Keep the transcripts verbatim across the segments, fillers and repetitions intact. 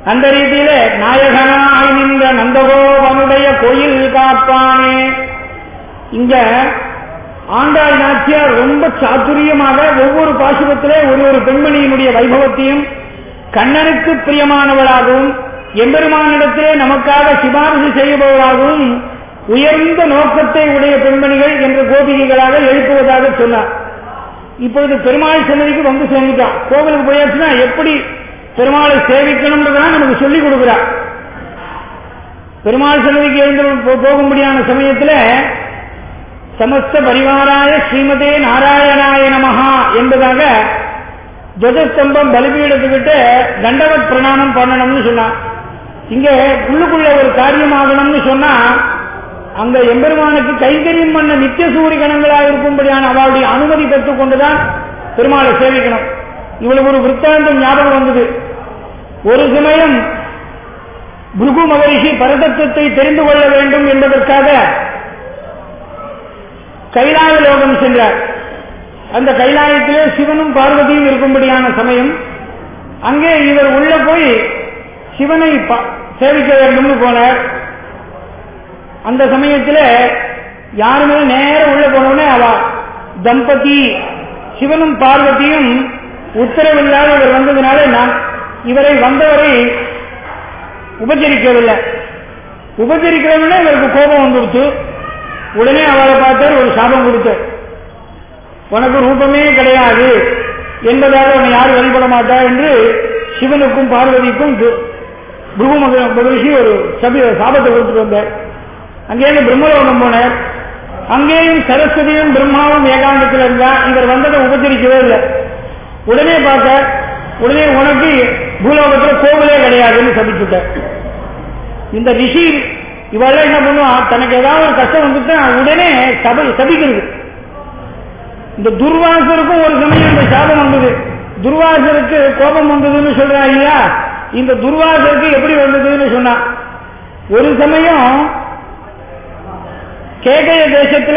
அந்த ரீதியில நாயகனாய் நின்ற நந்தகோபனுடைய கோயில் காப்பானே. இங்க ஆண்டாள் நாச்சியார் ரொம்ப சாதுரியமாக ஒவ்வொரு பாசுரத்திலே ஒரு ஒரு பெண்மணியினுடைய வைபவத்தையும் கண்ணனுக்கு பிரியமானவளாகவும் எம்பெருமானிடத்திலே நமக்காக சிபாரிசு செய்பவளாகவும் உயர்ந்த நோக்கத்தை உடைய பெண்மணிகள் என்ற கோபிகைகளாக எழுப்புவதாக சொன்னார். இப்பொழுது பெருமாள் சன்னதிக்கு வந்து சேர்ந்துட்டான். கோவிலுக்கு போயாச்சுன்னா எப்படி பெருமாளை சேவிக்கணும்ன்றதான் நமக்கு சொல்லிக் கொடுக்கிறார். பெருமாள் சன்னதிக்கு எழுந்து போகும்படியான சமயத்தில் சமஸ்த பரிவாராய ஸ்ரீமதே நாராயணாய நமஹா என்பதாக துவஜஸ்தம்பம் பலிபீடத்துக்கிட்ட தண்டவத் பிரணாமம் பண்ணணும்னு சொன்னான். இங்க உள்ளுக்குள்ள ஒரு காரியம் ஆகணும்னு சொன்னா அங்க எம்பெருமானுக்கு கைங்கரியம் பண்ண நித்திய சூரிய கணங்களாக இருக்கும்படியான அவளுடைய அனுமதி பெற்றுக் கொண்டுதான் பெருமாளை சேவிக்கணும். இவ்வளவு ஒரு விற்த்தாந்தம் ஞாபகம் வந்தது. ஒரு சமயம் புருகு மகரிஷி பரதத்துவத்தை தெரிந்து கொள்ள வேண்டும் என்பதற்காக கைலாய லோகம் சென்றார். அந்த கைலாயத்திலே சிவனும் பார்வதியும் இருக்கும்படியான சமயம் அங்கே இவர் உள்ள போய் சிவனை சேவிக்க வேண்டும்னு போனார். அந்த சமயத்தில் யாருமே நேரம் உள்ள போனோடனே அவ தம்பதி சிவனும் பார்வதியும் உத்தரவில்லாத இவர் வந்ததுனால நான் இவரை வந்தவரை உபச்சரிக்கவில்லை. உபச்சரிக்கிறவனே இவருக்கு கோபம் வந்துடுச்சு. உடனே அவளை பார்த்தார், ஒரு சாபம் கொடுத்தார். உனக்கு ரூபமே கிடையாது என்பதாக உன்னை யாரும் வழிபட மாட்டா என்று சிவனுக்கும் பார்வதிக்கும் புருகு மகரிஷி ஒரு சபி சாபத்தை கொடுத்துட்டு வந்தார். அங்கேயிருந்து பிரம்மலோகம் போனார். அங்கேயும் சரஸ்வதியும் பிரம்மாவும் ஏகாந்தத்தில் இருந்தா. இவர் வந்ததை உபச்சரிக்கவே இல்லை. உடனே பார்த்தார். உடனே உனக்கு பூலோகத்தில் கோவிலே கிடையாதுன்னு சபிச்சுட்டார். இந்த ரிஷி இவெல்லாம் என்ன பண்ணுவான், தனக்கு ஏதாவது ஒரு கஷ்டம் வந்துட்டு உடனே சபை சபிக்கிறது. இந்த துர்வாசருக்கும் ஒரு சமயம் இந்த சாபம் வந்தது. துர்வாசருக்கு கோபம் வந்ததுன்னு சொல்றா இல்லையா, இந்த துர்வாசருக்கு எப்படி வந்ததுன்னு சொன்னா, ஒரு சமயம் கேகய தேசத்துல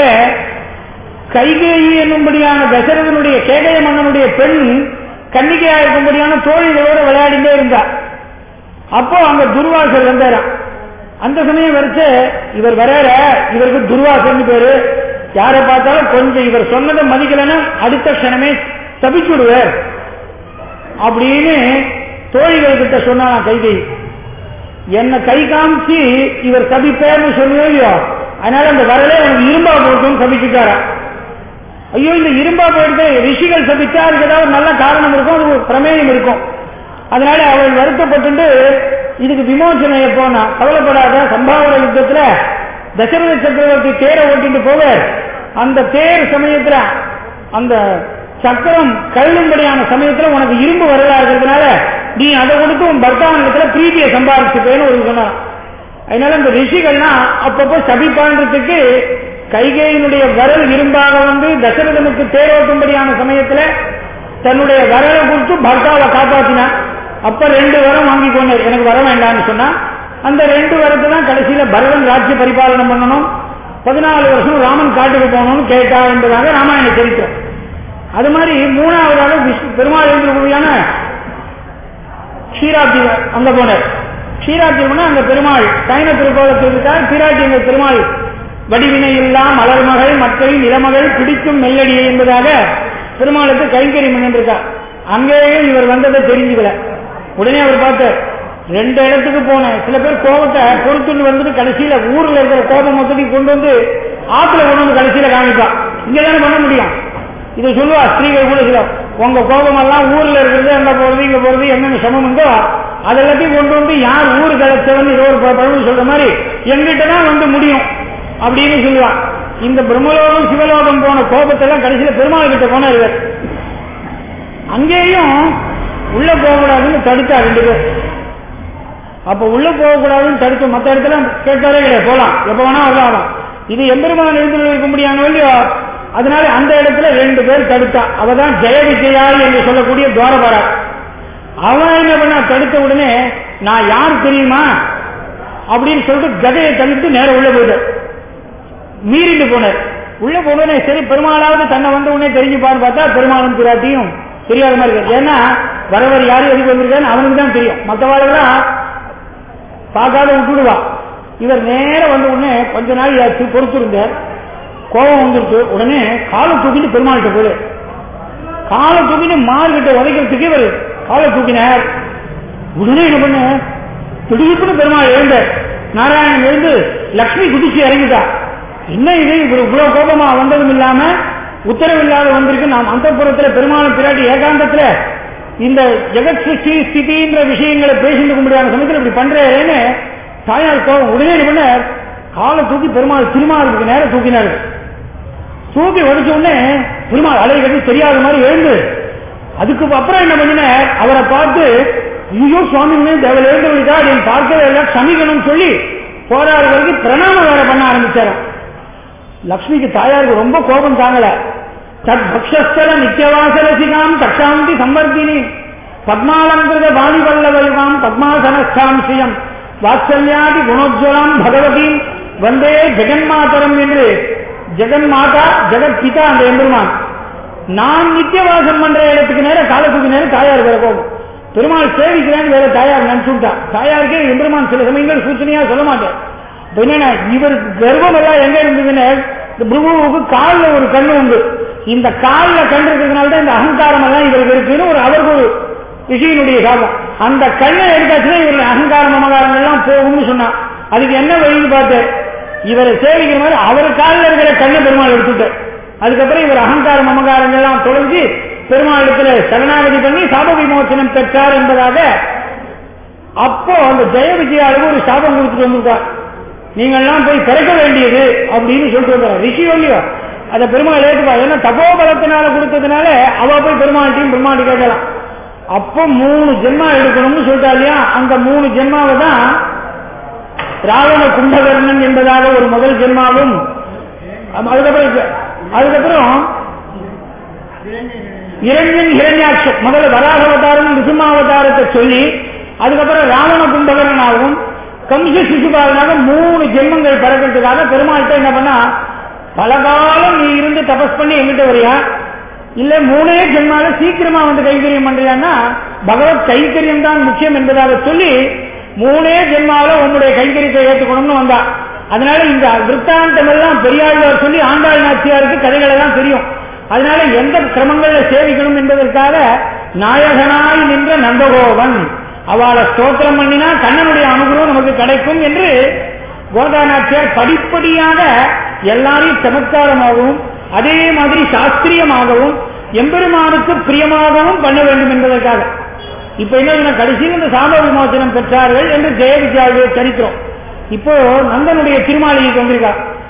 கைகேயி என்னும்படியான தசரதனுடைய கேகய மன்னனுடைய பெண் கன்னிகையா இருக்கும்படியான தோழிகளோடு விளையாடிட்டே இருந்தா. அப்போ அங்க துர்வாசர் வந்தாராம். அந்த சமயம் வரைச்சு இவர் வர இவருக்கு துர்வாசன் பேரு. யாரை பார்த்தாலும் கொஞ்சம் இவர் சொன்னதை மதிக்கலன்னா அடுத்த க்ஷணமே சபிச்சுடுவார் அப்படின்னு தோழிகள் கிட்ட சொன்னா கைகை. என்ன கை காமிச்சு இவர் சபிப்பேர்னு சொல்லுவையோ, அதனால அந்த வரலே எனக்கு இரும்பா போட்டும் சபிச்சுட்டாரா. ஐயோ, இந்த இரும்பா போயிட்டு ரிஷிகள் சபிச்சா அதுக்கு ஏதாவது நல்ல காரணம் இருக்கும், அது பிரமேயம் இருக்கும். அதனால அவள் வருத்தப்பட்டு இதுக்கு விமோசனை எப்போனா, கவலைப்படாத, சம்பாவன யுத்தத்துல தசரத சக்கரவர்த்தி தேரை ஓட்டிட்டு போக அந்த தேர் சமயத்துல அந்த சக்கரம் கழும்படியான சமயத்துல உனக்கு இரும்பு வரலா இருக்கிறதுனால நீ அதை கொடுத்து உன் பர்த்தாவனத்துல பிரீதியை சம்பாதிச்சுப்பேன்னு ஒரு சொன்னான். அதனால இந்த ரிஷிகள்னா அப்பப்போ சபிப்பான்றதுக்கு கைகேயினுடைய வரல் இரும்பாக வந்து தசரதனுக்கு தேரோட்டும்படியான சமயத்துல தன்னுடைய வரலை கொடுத்து பர்த்தாவை காப்பாத்தினான். அப்ப ரெண்டு வரம் வாங்கி கொண்டார். எனக்கு வர வேண்டாம்னு சொன்னா அந்த ரெண்டு வரத்தை தான் கடைசியில பரதன் ராஜ்ய பரிபாலனம் பண்ணணும், பதினாலு வருஷம் ராமன் காட்டுக்கு போகணும்னு கேட்டா என்பதாக ராமாயண சரித்திரம். அது மாதிரி மூணாவதாக விஷ்ணு பெருமாள் எழுந்திருக்கூடியான க்ஷீராப்தி அங்க போனார். க்ஷீராப்தி போனா அங்க பெருமாள் சைன திருக்கோலத்தில் இருக்கார். பிராட்டி அங்க பெருமாள் வடிவினை எல்லாம் மலர்மகள் மற்ற இளமகள் பிடிக்கும் மெல்லடியை என்பதாக பெருமாளுக்கு கைங்கரியம் பண்ணிருக்கார். அங்கேயும் இவர் வந்ததை தெரிஞ்சுக்கல. உடனே அவர் பார்த்தார், ரெண்டு இடத்துக்கு போனேன். சில பேர் கோபத்தை பொறுத்துன்னு வந்துட்டு கடைசியில ஊர்ல இருக்கிற கோபம் மொத்தத்தையும் கொண்டு வந்து ஆத்துல கொண்டு வந்து கடைசியில காமிப்பா. இங்கதானே பண்ண முடியும். இதை சொல்லுவா ஸ்திரீகள் கூட சில உங்க கோபம் எல்லாம் ஊர்ல இருக்கிறது, அங்க போறது இங்க போறது என்னென்ன சமம் உண்டோ அதெல்லாத்தையும் கொண்டு வந்து யார் ஊரு கலைச்சவன் ஏதோ ஒரு பழம் சொல்ற மாதிரி எங்கிட்டதான் வந்து முடியும் அப்படின்னு சொல்லுவான். இந்த பிரம்மலோகம் சிவலோகம் போன கோபத்தெல்லாம் கடைசியில பெருமாள் கிட்ட போனார். அங்கேயும் உள்ள போகக்கூடாதுன்னு தடுத்தா ரெண்டு பேர். அப்ப உள்ள போகக்கூடாதுன்னு தடுத்து மற்ற இடத்துல கேட்டாரே கிடையாது, போலாம் எப்ப வேணா வரலாம். இது எம்பெருமான் எழுந்து இருக்க முடியாத இல்லையோ, அதனால அந்த இடத்துல ரெண்டு பேர் தடுத்தா. அவதான் ஜெய விஜயாள் என்று சொல்லக்கூடிய துவாரபாரா. அவன் என்ன பண்ணா, தடுத்த உடனே நான் யார் தெரியுமா அப்படின்னு சொல்லிட்டு கதையை தள்ளிட்டு நேரம் உள்ள போயிட்டு மீறிட்டு போனார். உள்ள போனே சரி பெருமாளாவது தன்னை வந்த உடனே தெரிஞ்சுப்பான்னு பார்த்தா பெருமாளும் பிராட்டியும் தெரியாத மாதிரி இருக்கு. ஏன்னா வரவர் யாரும் எதுக்கு வந்திருக்கான்னு அவனுக்கு தான் தெரியும். மற்றவாளுக்கெல்லாம் பார்க்காத விட்டுடுவா. இவர் நேர வந்த உடனே கொஞ்ச நாள் ஆச்சு பொறுத்திருந்தார். கோபம் வந்துருக்கு. உடனே காலை தூக்கிட்டு பெருமாள்கிட்ட போயிரு. காலை தூக்கிட்டு மார்கிட்ட உதைக்கிறதுக்கு இவர் காலை தூக்கினார். உடனே என்ன பண்ண திடீர்னு பெருமாள் எழுந்தார். நாராயணன் எழுந்து லட்சுமி குதிச்சு இறங்கிட்டா. என்ன இது இவர் இவ்வளவு கோபமா வந்ததும் இல்லாம உத்தரவு இல்லாத வந்திருக்கு. நாம் அந்த புறத்துல பெருமாள் பிராட்டி ஏகாந்தத்துல இந்த ஜெகத் சிருஷ்டி ஸ்திதின்ற விஷயங்களை பேசிட்டு முடியாத சமயத்தில் இப்படி பண்றேன்னு தாயார் கோபம். உடனே என்ன பண்ண காலை தூக்கி பெருமாள் திருமாலுக்கு நேரம் தூக்கினாரு. தூக்கி உடைச்ச உடனே பெருமாள் அலை கட்டி தெரியாத மாதிரி எழுந்து அதுக்கு அப்புறம் என்ன பண்ணின அவரை பார்த்து ஐயோ சுவாமி தேவல் எழுந்து விட்டா அப்படின்னு பார்க்கவே இல்லை சமிக்கணும் சொல்லி போராடுறதுக்கு பிரணாமம் வேற பண்ண ஆரம்பிச்சாரு. லக்ஷ்மிக்கு தாயாருக்கு ரொம்ப கோபம் தாங்கல. தத் பக்ஷஸ்தல நித்தியவாசரசிகாம் தக்ஷாந்தி சம்பர்த்தினி பத்மாலங்கிருத வாணி வல்லவயுகாம் பத்மாசனஸ்தாம் ஸ்ரீயம் வாத்சல்யாதி குணோஜ்வலாம் பகவதீம் வந்தே ஜெகன்மாதரம் என்று ஜெகன்மாதா ஜெகத் பிதா அந்த எம்பெருமான் நான் நித்தியவாசம் பண்ற இடத்துக்கு நேரம் காலத்துக்கு நேரம் தாயார் வேற போகும். பெருமாள் சேவிக்கிறேன்னு வேற தாயார் நினைச்சுட்டா. தாயாருக்கே எம்பெருமான் சில சமயங்கள் சூச்சனையா சொல்ல மாட்டேன். என்னன்னா இவருக்கு கர்வம் எல்லாம் எங்க இருந்ததுன்னு இந்த புருவுக்கு காலில் ஒரு கண்ணு உண்டு. இந்த காலில் கண் இருக்கிறதுனால தான் இந்த அகங்காரம் எல்லாம் இவருக்கு இருக்குன்னு ஒரு அவருக்கு ஒரு விஷயனுடைய சாபம். அந்த கண்ணை எடுத்தாச்சுன்னா இவருடைய அகங்காரம் மமகாரம் எல்லாம் போகும்னு சொன்னா அதுக்கு என்ன வழின்னு பார்த்து இவரை சேவிக்கிற மாதிரி அவர் காலில் இருக்கிற கண்ணை பெருமாள் எடுத்துட்டார். அதுக்கப்புறம் இவர் அகங்கார மமகாரங்கள் எல்லாம் தொடர்ந்து பெருமாளுக்கு சரணாகதி பண்ணி சாப விமோசனம் பெற்றார் என்பதாக அப்போ அந்த ஜெய விஜயாவுக்கு ஒரு சாபம் கொடுத்துட்டு வந்திருக்கார். நீங்கள்லாம் போய் பிறக்க வேண்டியது அப்படின்னு சொல்லிட்டு வந்தார். ரிஷி இல்லையோ அதை பெருமாள் ஏற்றுப்பா. ஏன்னா தபோபலத்தினால கொடுத்ததுனால அவ போய் பெருமாள்டையும் பெருமாள் கேட்கலாம். அப்போ மூணு ஜென்மா எடுக்கணும்னு சொல்லிட்டா இல்லையா. அந்த மூணு ஜென்மாவை தான் ராவண கும்பகர்ணன் என்பதாக ஒரு முதல் ஜென்மாவும் அதுக்கப்புறம் அதுக்கப்புறம் இரண்யன் ஹிரண்யாட்சம் முதல்ல வராக அவதாரம் நிருசிம்மாவதாரத்தை சொல்லி அதுக்கப்புறம் ராவண கும்பகர்ணனாகவும் கம்ச சிசுபாலனாக மூணு ஜென்மங்கள் பிறக்கிறதுக்காக பெருமாள்கிட்ட என்ன பண்ணா பல காலம் நீ இருந்து தபஸ் பண்ணி எங்கிட்ட வரியா இல்ல மூணே ஜென்மால சீக்கிரமா வந்து கைங்கரியம் பண்றியான்னா பகவத் கைங்கரியம் தான் முக்கியம் என்பதாக சொல்லி மூணே ஜென்மாவில உன்னுடைய கைங்கரியத்தை ஏற்றுக்கணும்னு வந்தா. அதனால இந்த விற்த்தாந்தம் எல்லாம் பெரியாழ்வார் சொல்லி ஆண்டாள் நாச்சியாருக்கு கதைகள் எல்லாம் தெரியும். அதனால எந்த கிரமங்கள்ல சேவிக்கணும் என்பதற்காக நாயகனாய் நின்ற நந்தகோபன் அவளை ஸ்தோத்திரம் பண்ணினா கண்ணனுடைய அனுகிரகம் நமக்கு கிடைக்கும் என்று கோதா நாச்சியார் படிப்படியாக எல்லாரையும் சமத்காரமாகவும் அதே மாதிரி சாஸ்திரியமாகவும் எம்பெருமானுக்கு பிரியமாகவும் பண்ண வேண்டும் என்பதற்காக இப்ப என்ன கடைசியில் இந்த சாப விமோசனம் பெற்றார்கள் என்று ஜெய விஜயாவுடைய சரித்திரம். இப்போ நந்தனுடைய திருமாளிகைக்கு வந்திருக்கா.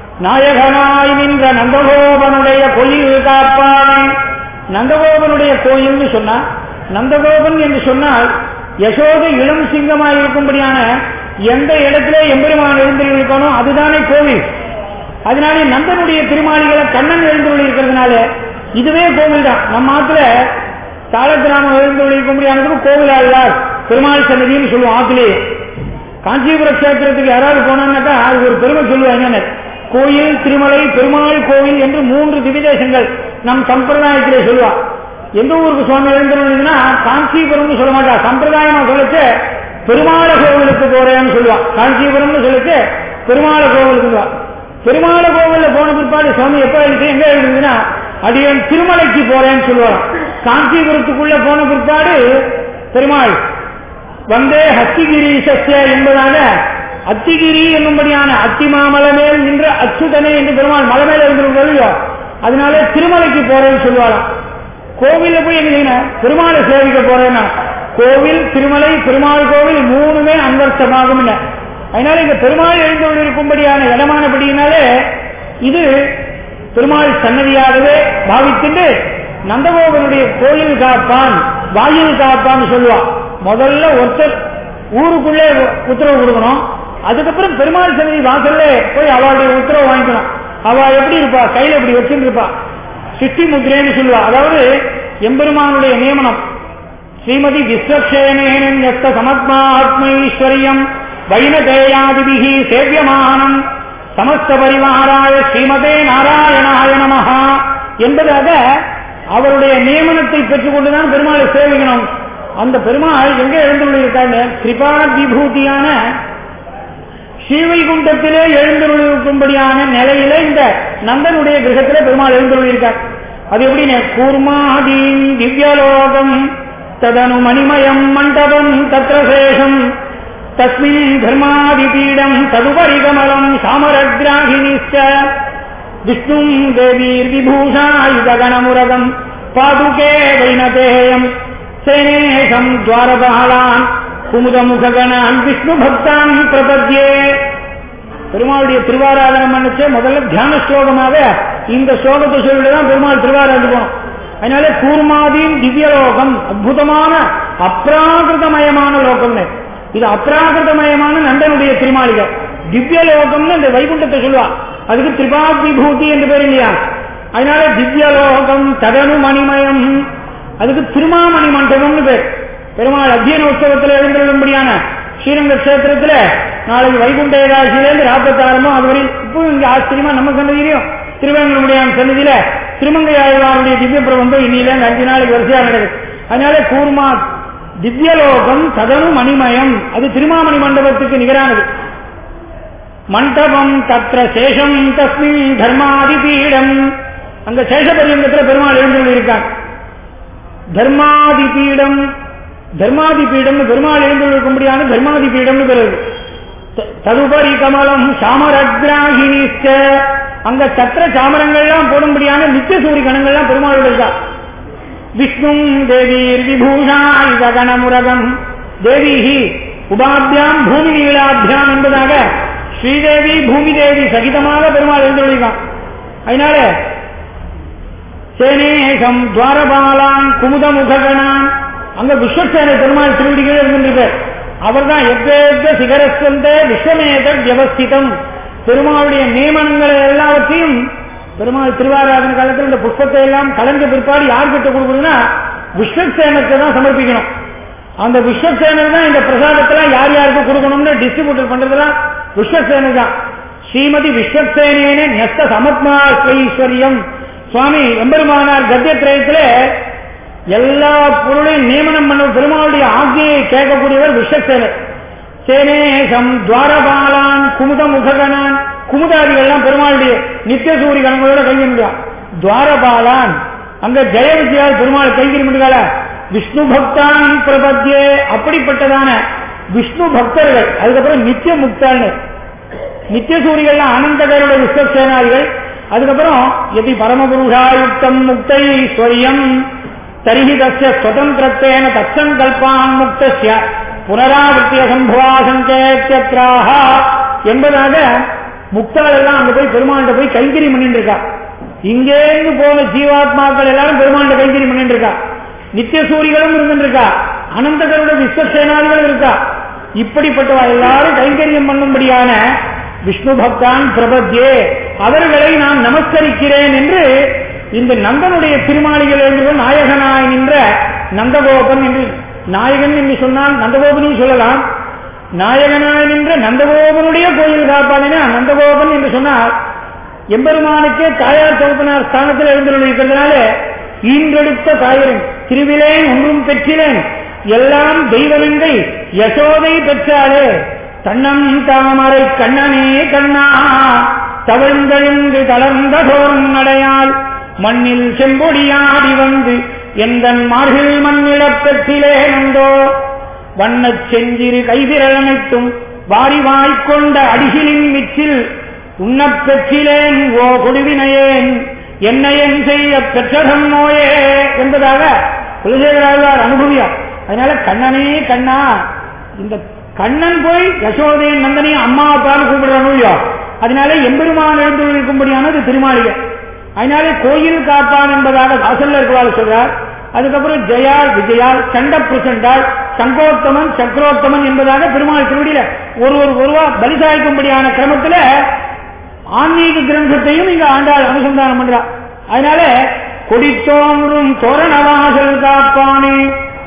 நாயகனாய் நின்ற நந்தகோபனுடைய கோயில் காப்பானே. நந்தகோபனுடைய கோயில்னு சொன்னா நந்தகோபன் என்று சொன்னால் யசோத இளம் சிங்கமாய் இருக்கும்படியான எந்த இடத்திலே எம்பெருமான் எழுந்திருக்கணும் அதுதானே கோவில். அதனாலே நந்தனுடைய திருமாளிகளை கண்ணன் எழுந்துள்ள இருக்கிறதுனால இதுவே கோவில் தான். நம்ம ஆத்துல தாளகிராமம் எழுந்துள்ள கோவில் ஆழ்வார் பெருமாள் சன்னதின்னு சொல்லுவோம். ஆத்திலேயே காஞ்சிபுர கஷேத்திரத்துக்கு யாராவது போனான்னாக்கா அது ஒரு பெருமை சொல்லுவாங்க. கோயில் திருமலை பெருமாள் கோவில் என்று மூன்று திவிதேசங்கள் நம் சம்பிரதாயத்திலே சொல்லுவா. எந்த ஊருக்கு சுவாமி எழுந்துள்ளதுன்னா காஞ்சிபுரம்னு சொல்ல மாட்டா. சம்பிரதாயமா சொல்லிச்சு பெருமாள கோவிலுக்கு போறேன்னு சொல்லுவா. காஞ்சிபுரம்னு சொல்லிச்சு பெருமாள கோவிலுக்கு. பெருமாள கோவில்ல போன பிற்பாடு சுவாமி எப்ப எழுது எங்க எழுதுன்னா அடியன் திருமலைக்கு போறேன்னு சொல்லுவாங்க. காஞ்சிபுரத்துக்குள்ள போன பிற்பாடு பெருமாள் வந்தே ஹஸ்திகிரீசஸ்ய என்பதாக அத்திகிரி என்னும்படியான அத்தி மாமலை மேல் நின்ற அச்சுதனே என்று பெருமாள் மலை மேல இருந்திருக்கோ அதனால திருமலைக்கு போறேன்னு சொல்லுவாராம். கோவில்ல போய் எங்க பெருமாளை சேவிக்க போறேன்னா கோவில் திருமலை பெருமாள் கோவில் மூணுமே அன்வர்த்தமாகும். அதனால இந்த பெருமாள் எழுந்து இருக்கும்படியான இடமானபடியினாலே இது பெருமாள் சன்னதியாகவே பாவித்துண்டு நந்தகோபனுடைய கோயில் காப்பான் வாயில் காப்பான்னு சொல்லுவான். முதல்ல ஒருத்தர் ஊருக்குள்ளே உத்தரவு கொடுக்கணும். அதுக்கப்புறம் பெருமாள் சன்னதி வாசல்ல போய் அவளுடைய உத்தரவு வாங்கிக்கணும். அவ எப்படி இருப்பா கையில எப்படி வச்சுட்டு இருப்பா சிட்டி முத்திரேன்னு சொல்லுவா. அதாவது எம்பெருமானுடைய நியமனம் ஸ்ரீமதி விஸ்வக்ஷேனேன சமத்மா ஆத்மீஸ்வரியம் வைனதேயாதிபிகி சேவியமானம் சமஸ்த பரிவாராய ஸ்ரீமதே நாராயணாய நமஹா என்பதாக அவருடைய நியமனத்தை பெற்றுக்கொண்டுதான் பெருமாளை சேவிக்கணும். அந்த பெருமாள் எங்கே எழுந்துள்ளிருக்காங்க கிருபா விபூதியான ஸ்ரீவைகுண்டத்திலே எழுந்தருளிருக்கும்படியான நிலையில இந்த நந்தனுடைய கிரகத்திலே பெருமாள் எழுந்தருளிருக்கார். அது எப்படின்னு கூர்மாதீன் திவ்யலோகம் ததனு மணிமயம் மண்டபம் தத்ரசேஷம் தஸ்மின் தர்மாதிபீடம் ததுபரி கமலம் சாமரக்ராகினிச்ச விஷ்ணும் தேவீர் விபூஷாயுதகணமுரகம் பாதுகே வைனதேயம் சேனேஷம் துவாரபாலான் குமுதமுககணான் விஷ்ணு பக்தான் பிரபத்யே. பெருமாளுடைய திருவாராதனம் பண்ணிச்சு முதல்ல தியான ஸ்லோகமாக இந்த ஸ்லோகத்தை சொல்லிட்டுதான் பெருமாள் திருவாராதனம் போனோம். அதனால கூர்மாதீன் திவ்யலோகம் அற்புதமான அப்ராகிருதமயமான லோகம். இது அப்ராகிருதமயமான நந்தனுடைய திருமாளிகை. திவ்யலோகம்னு இந்த வைகுண்டத்தை சொல்லுவா. அதுக்கு திரிபாத் விபூதி என்று பேர் இல்லையா? அதனால திவ்யலோகம் ததனு மணிமயம், அதுக்கு திருமாமணி மண்டபம்னு பேர். பெருமாள் அத்தியன உற்சவத்தில் எழுந்துள்ளபடியான ஸ்ரீரங்க கஷேத்திரத்துல நாளைக்கு வைகுண்ட ஏகாதசியிலிருந்து ராப்பத்தாரமோ அதுவரை இப்போ இங்க ஆச்சரியமா நம்ம சன்னதியிலையும் திருவேங்கடமுடியான சன்னதியில திருமங்கை ஆழ்வாருடைய திவ்ய பிரபந்தம் இன்னில அஞ்சு நாளைக்கு வரிசையா நடக்குது. அதனால கூர்மா திவ்யலோகம் ததனு மணிமயம், அது திருமாமணி மண்டபத்துக்கு நிகரானது. மண்டபம் தத்ர சேஷம் தஸ்மின் தர்மாதிபீடம், அங்க சேஷபரியங்கத்தில் பெருமாள் எழுந்துள்ளிருக்காங்க. தர்மாதிபீடம், தர்மாதிபீடம் பெருமாள் எழுந்துள்ளிருக்கும்படியான தர்மாதிபீடம் பெறுது. ததுபரி கமலம் சாமரக்ராகினிச்ச, அங்க சத்திர சாமரங்கள்லாம் போடும்படியான நித்திய சூரிய கணங்கள்லாம் பெருமாள் இருக்கா. விஷ்ணும் தேவீர் விபூஷாயுதகணமுரகம் தேவீஹி உபாபியாம் பூமி நீளாபியாம் என்பதாக ஸ்ரீதேவி பூமி தேவி சகிதமாக பெருமாள் எழுந்துள்ளிருக்கான். அதனால சேனேகம் துவாரபாலான் குமுதமுககணான், அங்க விஸ்வசேனை பெருமாள் திருவடிகளே இருந்திருக்கார். அவர் தான் எவ்வேத சிகரஸ்தே விஸ்வமேத வியவஸ்திதம், பெருமாளுடைய நியமனங்களை எல்லாவற்றையும் பெருமாள் திருவாராதன காலத்தில் இந்த புஷ்பத்தை எல்லாம் கலந்த பிற்பாடு யார் கிட்ட கொடுக்கணும்னா விஸ்வசேனத்தை தான் சமர்ப்பிக்கணும். அந்த விஸ்வசேனர் தான் இந்த பிரசாதத்தெல்லாம் யார் யாருக்கு கொடுக்கணும்னு டிஸ்ட்ரிபியூட்டர் பண்றதுலாம் விஸ்வசேனை தான். ஸ்ரீமதி விஸ்வசேனேன நெஸ்த சமத்மாஸ்வரீஸ்வரியம், சுவாமி எம்பெருமானார் கத்தியத்திரயத்திலே எல்லா பொருளையும் நியமனம் பண்ண பெருமாளுடைய ஆக்ஞையை கேட்கக்கூடியவர் விஸ்வசேனர். சேனேசம் துவாரபாலான் குமுதமுககணான், குமுதாதிகள்லாம் பெருமாளுடைய நித்திய சூரிய கணங்களோட கைங்கி முடியும். துவாரபாலான் அங்க ஜெய விஜயால் பெருமாள் கைங்கி முடியால. விஷ்ணு பக்தான் பிரபத்யே, அப்படிப்பட்டதான விஷ்ணு பக்தர்கள். அதுக்கப்புறம் நித்திய முக்தான்னு நித்திய சூரியகள்லாம் அனந்தகருடைய விஸ்வசேனாதிகள். அதுக்கப்புறம் எதி பரமபுருஷாயுக்தம் முக்தைஸ்வரியம் தரிஹி தஸ்ய ஸ்வதந்திரத்தேன தத்சங்கல்பான் முக்தஸ்ய புனராவர்த்திய சம்பவா சங்கேத்யத்ராஹ என்பதாக முக்தாள் எல்லாம் அங்க போய் பெருமாண்ட போய் கைங்கரி பண்ணிட்டு இருக்கா. இங்கேருந்து போன ஜீவாத்மாக்கள் எல்லாரும் பெருமாண்ட கைங்கரி பண்ணிட்டு இருக்கா. நித்திய சூரிகளும் இருந்துருக்கா, அனந்தகருட விஸ்வசேனாதிகளும் இருக்கா. இப்படிப்பட்டவா எல்லாரும் கைங்கரியம் பண்ணும்படியான விஷ்ணு பக்தான் பிரபத்யே, அவர்களை நான் நமஸ்கரிக்கிறேன் என்று இந்த நந்தனுடைய திருமாளிகள் என்று நாயகனாய் நின்ற நந்தகோபன் என்று, நாயகன் என்று சொன்னால் நந்தகோபனையும் சொல்லலாம். நாயகனாய் நின்ற நந்தகோபனுடைய கோயில் காப்பாளினா நந்தகோபன் என்று சொன்னால் எம்பெருமானுக்கே தாயார் தோப்பனார் ஸ்தானத்தில் எழுந்திருக்கிறதுனால ஈன்றெடுத்த தாயரன் திருவிலேன் ஒன்றும் பெற்றிலேன் எல்லாம் தெய்வலிங்கை யசோதை பெற்றாலே தன்னம் தாமரை கண்ணனே கண்ணா தவழ்ந்தெழுந்து தளர்ந்த தோறும் நடையால் மண்ணில் செம்பொடியாடி வந்து எந்தன் மார்பில் மண்ணிடப் பெற்றிலே நந்தோ வண்ணச் செஞ்சிறு கைவிரலனைத்தும் வாரி வாய்க்கொண்ட அடிகிலின் மிச்சில் உண்ணப் பெற்றிலேன் ஓ கொடுவினையேன் என்னையன் செய்ய பெற்றதன் நோயே என்பதாக குலசேகராழ்வார் அனுபவியார். அதனால கண்ணனே கண்ணா, இந்த கண்ணன் போய் யசோதையின் நந்தனையும் அம்மா அப்பான்னு கூப்பிடுற அனுபவியம். அதனால எம்பெருமான் எழுந்துள்ளிருக்கும்படியானது திருமாளிகை. அதனாலே கோயில் காப்பான் என்பதாக வாசல்ல இருக்கிறாள் சொல்றார். அதுக்கப்புறம் ஜெயால் விஜயால் சண்ட பிரசண்டால் சங்கோத்தமன் சக்கரோத்தமன் என்பதாக பெருமாள் திருவடியில ஒரு ஒரு ஒருவா பலிசாய்க்கும்படியான கிரமத்துல ஆன்மீக கிரந்தத்தையும் இங்க ஆண்டாள் அனுசந்தானம் பண்றார். அதனால கொடித்தோன்றும் தோரணவாசல் காப்பானே,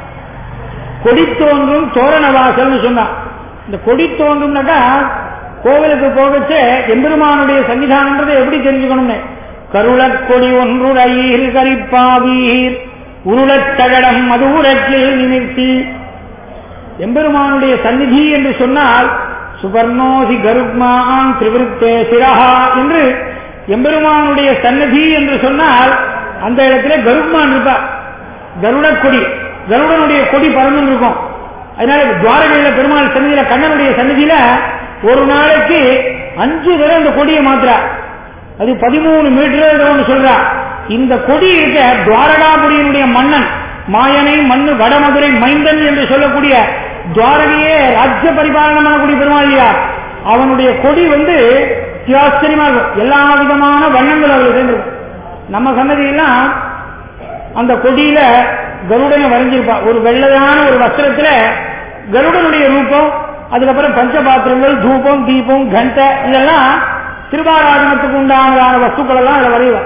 கொடித்தோன்றும் தோரணவாசல் சொன்னான். இந்த கொடி தோன்றும்னாக்கா கோவிலுக்கு போகச்சே எம்பெருமானுடைய சன்னிதானன்றதை எப்படி தெரிஞ்சுக்கணும்னு, கருளக்கொடி ஒன்றுடையீர் கரிப்பாவீர் உருளத் தகடம் மதுரத்தில் நிமிர்த்தி. எம்பெருமானுடைய சந்நிதி என்று சொன்னால் சுபர்ணோசி கருக்மான் திரிவிருத்தே சிரஹா என்று எம்பெருமானுடைய சன்னதி என்று சொன்னால் அந்த இடத்துல கருக்மான் இருப்பார். கருட கொடி, கருடனுடைய கொடி பறந்து இருக்கும். அதனால துவாரகையில பெருமாள் சன்னதியில கண்ணனுடைய சன்னதியில ஒரு நாளைக்கு அஞ்சு தடவை அந்த கொடியை மாத்திரார். அது பதிமூணு மீட்டர் சொல்றா. இந்த கொடி இருக்க துவாரகாபுரியினுடைய மன்னன் மாயனை மண்ணு வடமதுரை மைந்தன் என்று சொல்லக்கூடிய துவாரகையே ராஜ்ய பரிபாலனம் பண்ணக்கூடிய பெருமாள் அவனுடைய கொடி வந்து ஆச்சரியமா இருக்கும். எல்லா விதமான வண்ணங்கள் அவர்கள் சேர்ந்திருக்கும். நம்ம சன்னதியெல்லாம் அந்த கொடியில கருடனை வரைஞ்சிருப்பா. ஒரு வெள்ளையான ஒரு வஸ்திரத்துல கருடனுடைய ரூபம், அதுக்கப்புறம் பஞ்சபாத்திரங்கள், தூபம், தீபம், கண்டை இதெல்லாம் திருவாராதனத்துக்கு உண்டானதான வஸ்துக்கள் எல்லாம் அதை வரைவா.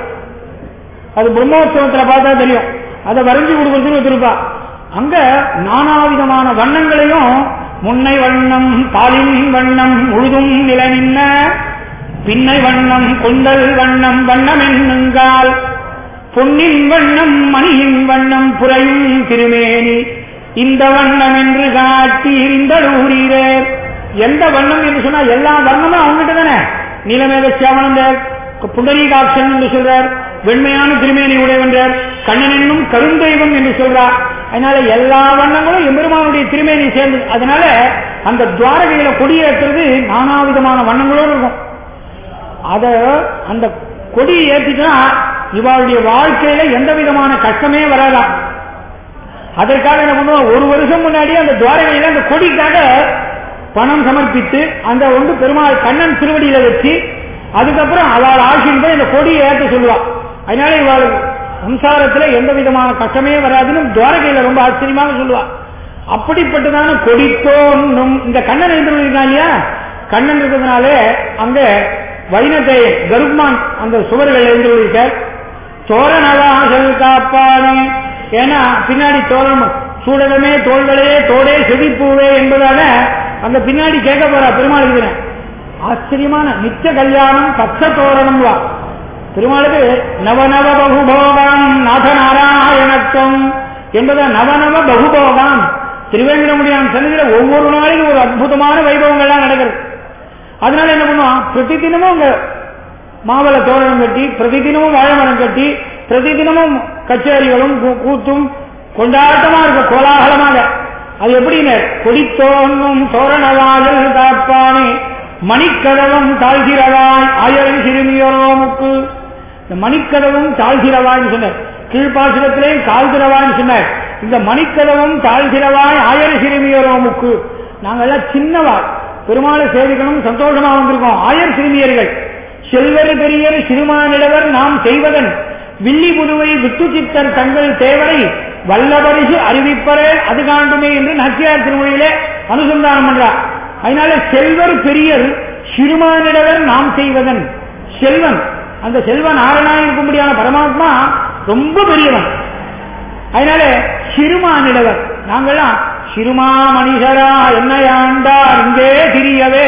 அது பிரம்மோத்சவத்துல பார்த்தா தெரியும். அதை வரைஞ்சி கொடுக்கறதுன்னு வச்சிருப்பா. அங்க நானாவிதமான வண்ணங்களையும் முன்னை வண்ணம் பாலின் வண்ணம் முழுதும் நில நின்ன பின்னை வண்ணம் கொண்டல் வண்ணம் வண்ணம் என்னுங்கால் பொன்னின் வண்ணம் மணியின் வண்ணம் புறையும் திருமேனி இந்த வண்ணம் என்று காட்டி இருந்தூரீரே. எந்த வண்ணம் என்று சொன்னா எல்லா வண்ணமும் அவங்ககிட்ட தானே. நீலமேக சியாமனந்தர் புண்டரீகாட்சன் என்று சொல்றார், வெண்மையான திருமேனி உடையவன்றார், கண்ணன் என்னும் கருந்தெய்வம் என்று சொல்றார். அதனால எல்லா வண்ணங்களும் எம்பெருமானுடைய திருமேனி சேர்ந்து, அதனால அந்த துவாரகையில கொடியேற்றுறது நானாவிதமான வண்ணங்களோடு இருக்கும். அத அந்த கொடியை ஏற்றிட்டா இவளுடைய வாழ்க்கையில எந்த விதமான கஷ்டமே வராதான். அதற்காக என்ன பண்ணுவோம், ஒரு வருஷம் முன்னாடி அந்த துவாரகையில அந்த கொடிக்காக பணம் சமர்ப்பித்து அந்த ஒன்று பெருமாள் கண்ணன் திருவடியில வச்சு அதுக்கப்புறம் அவள் ஆட்சியின் போய் இந்த கொடியை ஏற்ற சொல்லுவாள். அதனால இவள் சம்சாரத்துல எந்த விதமான கஷ்டமே வராதுன்னு துவாரகையில ரொம்ப ஆச்சரியமாக சொல்லுவாள். அப்படிப்பட்டதான கொடித்தோன்னும் இந்த கண்ணன் எழுந்திருக்கா இல்லையா, கண்ணன் இருக்கிறதுனாலே அங்க வைணத்தை கருக்மான் அந்த சுவர்கள் எழுந்திருக்க தோரணவாசல் காப்பானே. ஏன்னா பின்னாடி தோரணம் சூடகமே தோள்களே தோடே செதிப்பூவே என்பதால அந்த பின்னாடி கேட்க போறா பெருமாளுக்கு. ஆச்சரியமான நித்திய கல்யாணம் பச்ச தோரணம் வா பெருமாளுக்கு. நவநவ பகுபோகம் நாத நாராயணத்துவம் என்பதா நவநவ பகுபோகம். திருவேங்கடமுடியான் சன்னதியில ஒவ்வொரு நாளைக்கும் ஒரு அற்புதமான வைபவங்கள்லாம் நடக்கிறது. அதனால என்ன பண்ணுவான், பிரதி தினமும் அங்க மாவள தோரணம் கட்டி, பிரதி தினமும் வாழைமரம் கட்டி, பிரதி தினமும் கச்சேரிகளும் கூத்தும் கொண்டாட்டமா இருக்க கோலாகலமாக. அது எப்படின்னு கொடித்தோன்னும் தோரணவாயில் காப்பானே மணிக்கதவும் தாழ்கிறவாய் ஆயிரம் சிறுமியோரோமுக்கு. இந்த மணிக்கதவும் தாழ்கிறவாய் சொன்னார். கீழ்பாசுரத்திலே கால்கிறவாய் சொன்னார். இந்த மணிக்கதவும் தாழ்கிறவாய் ஆயிரம் சிறுமியோரோமுக்கு. நாங்கெல்லாம் சின்னவாய் பெருமாளை சேவிக்கணும் சந்தோஷமா வந்திருக்கோம். ஆயர் சிறுமியர்கள் செல்வர் பெரியர் சிறுமானிடவர் நாம் செய்வதன் வில்லி புதுவை விட்டு சித்தர் தங்கள் தேவரை வல்லபரிசு அறிவிப்பரே அது காண்டுமே என்று நச்சியார் திருமொழியிலே அனுசந்தானம் பண்றார். அதனால செல்வர் பெரியர் சிறுமானிடவர் நாம் செய்வதன். செல்வன் அந்த செல்வன் ஆரணாக இருக்கும்படியான பரமாத்மா ரொம்ப பெரியவன். அதனால சிறுமானிடவர் நாங்கள்லாம் சிறுமா மனிதரா என்னை ஆண்டார் இங்கே திரியவே.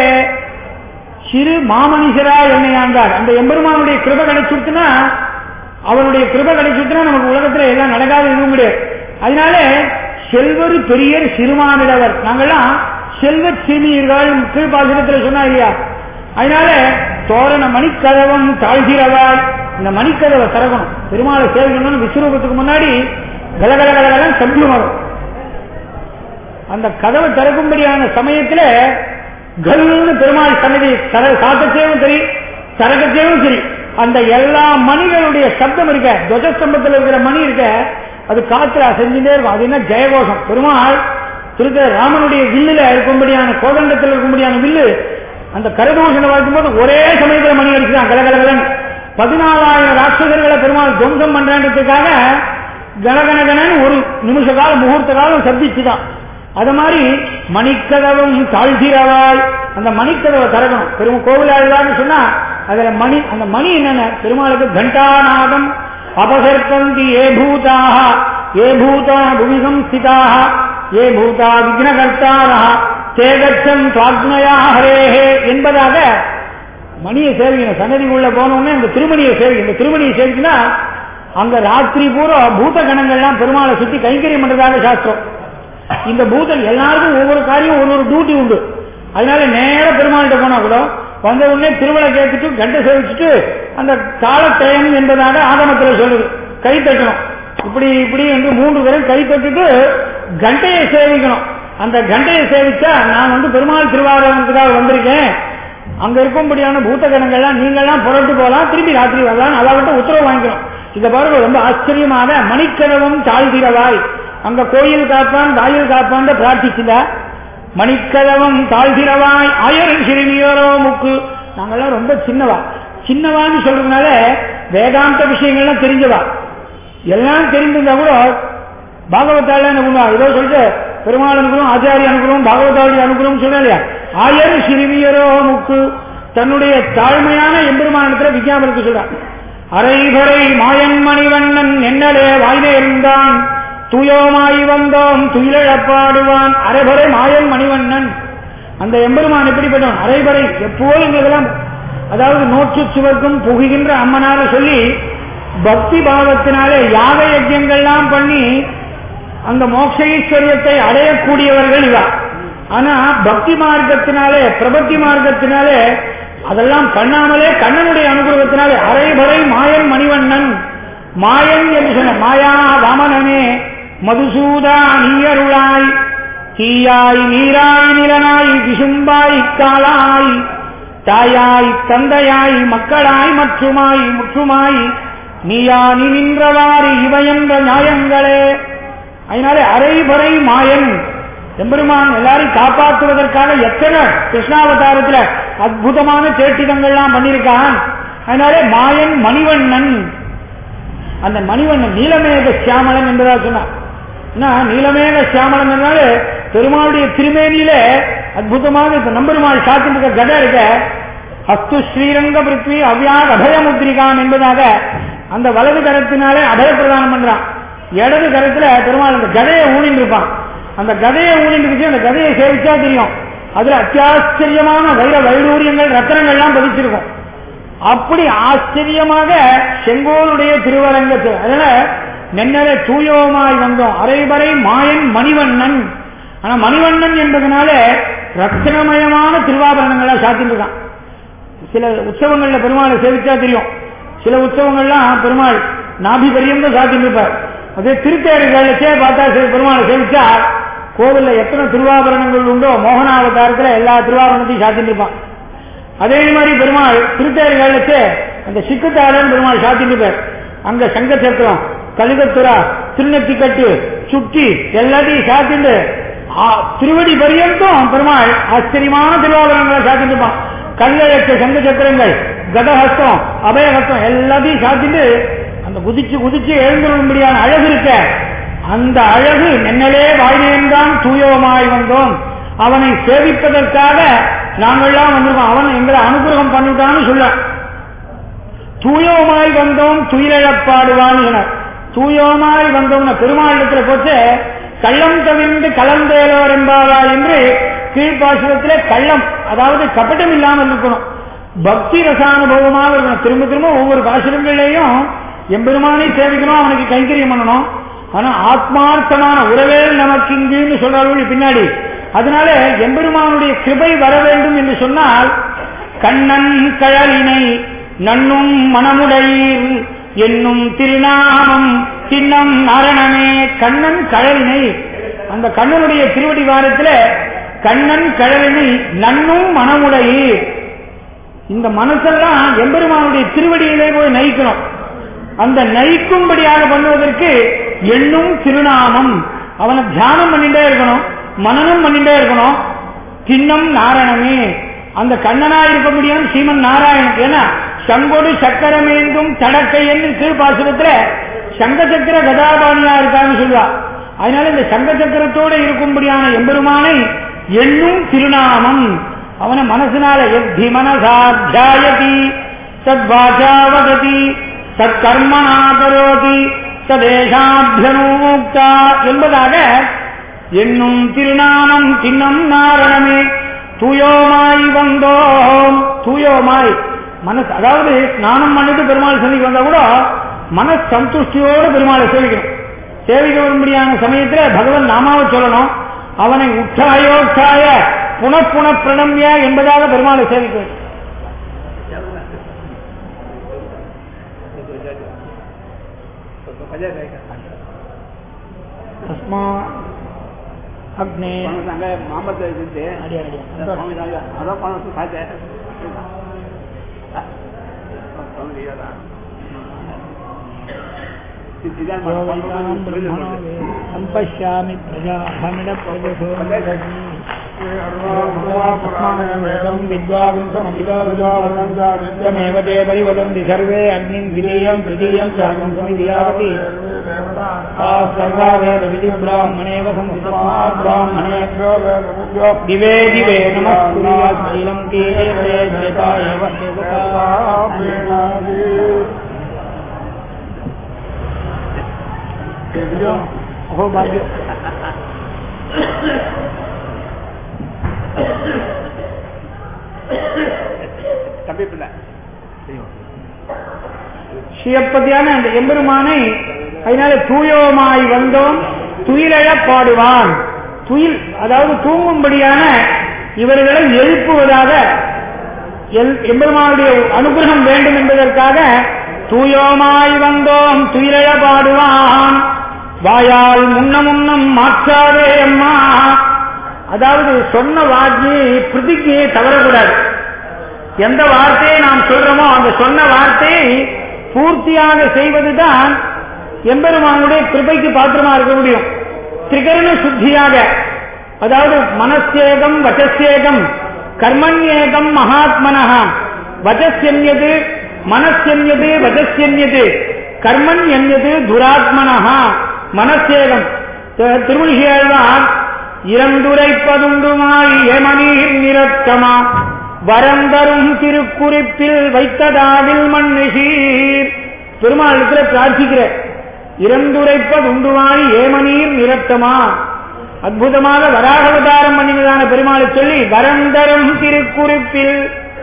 சிறு மாமனிதரா என்னை ஆண்டார். அந்த எம்பெருமானுடைய கிருபை கிடைச்சுட்டுனா, அவருடைய கிருபை கிடைச்சுட்டுனா நமக்கு உலகத்துல எல்லாம் நடக்காது இருக்க முடியாது. அதனால செல்வர் பெரியர் சிறுமானிடவர் நாங்கள்லாம் செல்வ சிறுமியர்கள் கீழ்பாசுரத்தில் சொன்னா இல்லையா. அதனால தோரண மணிக்கதவம் தாழ்கிறவாய். இந்த மணிக்கதவை திறக்கணும். பெருமாளை சேவிக்கணும்னு விஸ்வரூபத்துக்கு முன்னாடி கலகல கலகலன்னு சப்தம் வரும். அந்த கதவை திறக்கும்படியான சமயத்துல கல்னு பெருமாள் சன்னதி சாத்தச்சேவும் சரி சரகச்சேவும் சரி அந்த எல்லா மணிகளுடைய சப்தம் இருக்க, துவஜஸ்தம்பத்தில் இருக்கிற மணி இருக்க, அது காத்துல செஞ்சுட்டே இருக்கும். அது என்ன ஜெயகோஷம். பெருமாள் திருத்த ராமனுடைய வில்லுல இருக்கும்படியான கோதண்டத்தில் இருக்கும்படியான வில்லு அந்த கரதூஷணை வாழ்க்கும் போது ஒரே சமயத்தில் மணி அடிச்சுதான் கலகலகலன். பதினாலாயிரம் ராட்சசர்களை பெருமாள் துவம்சம் பண்றதுக்காக கனகனகனன் ஒரு நிமிஷ காலம் முகூர்த்த காலம் சப்திச்சுதான். அது மாதிரி மணிக்கதவும் தாழ்கிறவாய். அந்த மணிக்கதவை திறக்கணும். பெரும் கோவிலான்னு சொன்னா அதுல மணி, அந்த மணி என்னென்ன பெருமாளுக்கு கண்டாநாதம் அபசர்பந்தி ஏ பூதாக ஏ பூதா புவிசம் ஸ்திதாக ஏ பூதா விக்னகர்த்தாரா சேகச்சம் சுவாக்னயா ஹரேஹே என்பதாக மணியை சேவிக்கணும். சன்னதி உள்ள போனோடனே அந்த திருமணியை சேவிக்கணும். இந்த திருமணியை சேவிக்கினா அங்க ராத்திரி பூரா பூத கணங்கள்லாம் பெருமாளை சுத்தி கைங்கரியம் பண்றதாக சாஸ்திரம். இந்த பூதம் எல்லாருக்கும் ஒவ்வொரு காரியம் ஒவ்வொரு டியூட்டி உண்டு. அதனால நேர பெருமாள்கிட்ட போனா கூட வந்த உடனே திருவிழா கேட்டுட்டு கண்டை சேவிச்சுட்டு அந்த காலத்திரயம் என்பதாக ஆகமத்தில் சொல்லுது, கை தட்டணும். இப்படி இப்படி என்று மூன்று பேரும் கை தட்டுட்டு கண்டையை சேவிக்கணும். அந்த கண்டையை சேவிச்சா நான் வந்து பெருமாள் திருவாரூரத்துக்காக வந்திருக்கேன், அங்க இருக்கும்படியான பூத்தகணங்கள்லாம் நீங்கள்லாம் புரட்டு போகலாம், திரும்பி ராத்திரி வரலாம், அதாவது உத்தரவு வாங்கிக்கணும். இத பாருங்க, ரொம்ப ஆச்சரியமான மணிக்கதவம் தாழ்திரவாய், அங்க கோயில் காப்பான் வாயில் காப்பான் பிரார்த்திச்சுல, மணிக்கதவம் தாழ்திரவாய் ஆயிரம் சிறுமியோரோ முக்கு. நாங்கெல்லாம் ரொம்ப சின்னவா, சின்னவான்னு சொல்றதுனால வேதாந்த விஷயங்கள்லாம் தெரிஞ்சவா, எல்லாம் தெரிஞ்சிருந்தா கூட பாகவத்தால என்ன பண்ணுவா, ஏதோ சொல்லிட்டு பெருமாள் அனுகூலம் ஆச்சாரிய அனுகூலம் பாகவதாவுடைய அனுகூலம் சொல்லலையா, ஆயிரம் சிறுமியரோ முக்கு. தன்னுடைய தாழ்மையான எம்பெருமானத்துல விஞ்ஞாபனத்துக்கு சொல்றான். அரைபறை மாயன் மணிவண்ணன் என்னலே வாய்தே இருந்தான், தூயோமாய் வந்தோம் துயிலப்பாடுவான். அரைபறை மாயன் மணிவண்ணன், அந்த எம்பெருமான் எப்படிப்பட்டவன்? அரைபறை எப்போதும் எங்களுக்கெல்லாம், அதாவது நோற்று சுவர்க்கும் புகுகின்ற அம்மனால சொல்லி பக்தி பாவத்தினாலே யாக யஜ்யங்கள்லாம் பண்ணி அந்த மோட்ச ஈஸ்வரியத்தை அடையக்கூடியவர்கள் இவா. ஆனா பக்தி மார்க்கத்தினாலே பிரபத்தி மார்க்கத்தினாலே அதெல்லாம் பண்ணாமலே கண்ணனுடைய அனுகிரகத்தினாலே அரைபறை மாயன் மணிவண்ணன். மாயன் என்று சொன்ன மாயா வாமனனே மதுசூதா நீயருளாய், தீயாய் நீராய் நிலனாய் விசும்பாய் காலாய், தாயாய் தந்தையாய் மக்களாய் மற்றுமாய் முற்றுமாய் நீயா நீ நின்றவாறு இவையென்ற நியாயங்களே. அதனாலே அரைபறை மாயன் எம்பெருமான் எல்லாரையும் காப்பாற்றுவதற்காக எத்தனை கிருஷ்ணாவதாரத்தில் அற்புதமான சேட்டிதங்கள்லாம் பண்ணியிருக்கான். அதனாலே மாயன் மணிவண்ணன், அந்த மணிவண்ணன் நீலமேக சியாமலன் என்பதா சொன்னார். நீலமேக சியாமலன் என்றால பெருமாளுடைய திருமேனியில அற்புதமாக இப்ப நம்பெருமாள் சாத்திருக்க கதை இருக்க, அஸ்து ஸ்ரீரங்க பிருத்வி அவ்யாக அபயமுத்ரிகான் என்பதாக அந்த வலது கரத்தினாலே அபய பிரதானம் பண்றான், இடது கரத்துல பெருமாள் அந்த கதையை ஊனிட்டு இருப்பான். அந்த கதையை ஊனிட்டு அந்த கதையை சேவிச்சா தெரியும், அதுல அத்தியாச்சரியமான வைர வைடூரியங்கள் ரத்தனங்கள்லாம் பதிச்சிருக்கும். அப்படி ஆச்சரியமாக செங்கோலுடைய திருவரங்கத்து. அதனால நென்னலே தூயோமாய் வந்தோம் அரைபறை மாயன் மணிவண்ணன். ஆனா மணிவண்ணன் என்பதனால ரத்தனமயமான திருவாபரணங்களா சாத்திட்டு இருக்கான். சில உற்சவங்கள்ல பெருமாளை சேவிச்சா தெரியும், சில உற்சவங்கள்லாம் பெருமாள் நாபி பரியந்த சாத்திட்டு இருப்பார். அதே திருத்தேரிகளே பார்த்தா பெருமாளை சேவிச்சா கோவில்ல எத்தனை திருவாபரணங்கள் உண்டோ மோகனாவதாரத்துல எல்லா திருவாபரணத்தையும் சாத்திட்டு இருப்பான். அதே மாதிரி பெருமாள் திருத்தேரிகளே அந்த சிக்குத்தாளன் பெருமாள் சாத்திட்டு இருப்பார். அங்க சங்க சக்கரம் கலிகத்துரா திருநெத்திக்கட்டு சுட்டி எல்லாத்தையும் சாத்திட்டு திருவடி பரியந்தும் பெருமாள் ஆச்சரியமான திருவாபரணங்களை சாத்திட்டு இருப்பான். கல்லழக்க சங்க சக்கரங்கள் கதஹஸ்தம் அபயஹஸ்தம் எல்லாத்தையும் சாத்திட்டு அந்த குதிச்சு குதிச்சு எழுந்தும்படியான அழகு இருக்க, அந்த அழகு நென்னலே வாய்தான் தூயோமாய் வந்தோம், அவனை சேவிப்பதற்காக நாங்கள்லாம் வந்திருக்கோம், அவன் எங்களை அனுகிரகம் பண்ணிட்டான்னு சொல்ல. தூயோமாய் வந்தோம் துயிலப்பாடுவான்னு சொன்னார். தூயோமாய் வந்தோம் பெருமாளிடத்துல போச்சு கள்ளம் தவிர்ந்து கலந்தேலோர் என்பாரா என்று கீழ்பாசுரத்திலே கள்ளம், அதாவது கபட்டம் இல்லாமல் இருக்கணும், பக்தி ரசானுபவமாக இருக்கணும். திரும்ப திரும்ப ஒவ்வொரு பாசுரங்களையும் எம்பெருமானை சேவிக்கணும், அவனுக்கு கைங்கரியம் பண்ணணும். ஆனா ஆத்மார்த்தமான உறவே நமக்கு இங்குன்னு சொல்றார்கள் பின்னாடி. அதனால எம்பெருமானுடைய கிருபை வர வேண்டும் என்று சொன்னால் கண்ணன் கழலினை நன்னும் மனமுடையீர் என்னும் திருநாமம் சின்னம் நாரணமே. கண்ணன் கழலினை, அந்த கண்ணனுடைய திருவடி வாரத்துல கண்ணன் கழலினை நன்னும் மனமுடையீர். இந்த மனசெல்லாம் எம்பெருமானுடைய திருவடியிலே போய் நயிக்கணும். அந்த நயிக்கும்படியாக பண்ணுவதற்கு எண்ணும் திருநாமம், அவனை தியானம் பண்ணிட்டே இருக்கணும், மனனம் பண்ணிட்டே இருக்கணும். சின்னம் நாரணமே, அந்த கண்ணனா இருக்க முடியும் ஸ்ரீமன் நாராயணன். ஏன்னா சங்கொடு சக்கரமேந்தும் தடக்கை என்று கீழ்பாசுரத்துல சங்க சக்கர கதாபாணியா இருக்கான்னு சொல்லுவா. அதனால இந்த சங்க சக்கரத்தோடு இருக்கும்படியான எம்பெருமானை எண்ணும் திருநாமம், அவனை மனசினால எத்தி மனசாத்தியாயதி தத்வாச்சாவததி தற்கர்மனா கரோதி ததேசாபியனூக்தா என்பதாக என்னும் திருநாமம் சின்னம் நாரணமே. தூயோமாய் வந்தோம், தூயோமாய் மனசு, அதாவது ஸ்நானம் பண்ணிட்டு பெருமாள் சந்திக்கு வந்தா கூட மன சந்துஷ்டியோடு பெருமாளை சேவிக்கணும். சேவிக்க வரும்படியான சமயத்தில் பகவன் நாமாவை சொல்லணும். அவனை உற்றாயோற்றாய புனப்புன பிரணம்ய என்பதாக பெருமாளை சேவிக்க வேண்டும். अग्ने मोहम्मद संपश्यामि प्रजाहमिड प्रजसो विद्वांसमेव ते परिवदन्ति सर्वे अग्निं द्वितीयं तृतीयं चाकं समिधियावति सर्वा वेद विधि ब्राह्मणेव संस्कृतस्मात् ब्राह्मणेभ्यो दिवे दिवे नमः कुर्यात् शीलं कीर्ते जयता एव अहो भाग्य சிவப்பதியான அந்த எம்பெருமானை அதனால தூயோமாய் வந்தோம் துயிலழ பாடுவான். துயில் அதாவது தூங்கும்படியான இவர்களை எழுப்புவதாக எம்பெருமானுடைய அனுகிரகம் வேண்டும் என்பதற்காக தூயோமாய் வந்தோம் துயிலழ பாடுவான். வாயால் முன்ன முன்னம் மாற்றாதே அம்மா. அதாவது சொன்ன வாக்கியை பிரதிஜையை தவறக்கூடாது. எந்த வார்த்தையை நாம் சொல்றோமோ அந்த சொன்ன வார்த்தையை பூர்த்தியாக செய்வதுதான் எம்பெருமானுடைய கிருபைக்கு பாத்திரமா இருக்க முடியும். திரிகரண சுத்தியாக, அதாவது மனசேகம் வச்சசேகம் கர்மண்யேகம் மகாத்மனஹ வச்சஸ்யன்யது மனஸ்யன்யது வச்சஸ்யன்யது கர்மண்யன்யது துராத்மனஹ மனசேகம். திருமணியாழ்வார் இறந்துரைப்பதுண்டுமாய் ஏமனீர் நிரத்தமா வரந்தரும் திருக்குறிப்பில் வைத்ததாவில் மண்ணிசீர். பெருமாளுக்கு பிரார்த்திக்கிற இறந்துரைப்பதுண்டுமாய் ஏமனீர் நிரத்தமா. அற்புதமாக வராகவதாரம் பண்ணினதான பெருமாளை சொல்லி வரந்தரும் திருக்குறிப்பில்.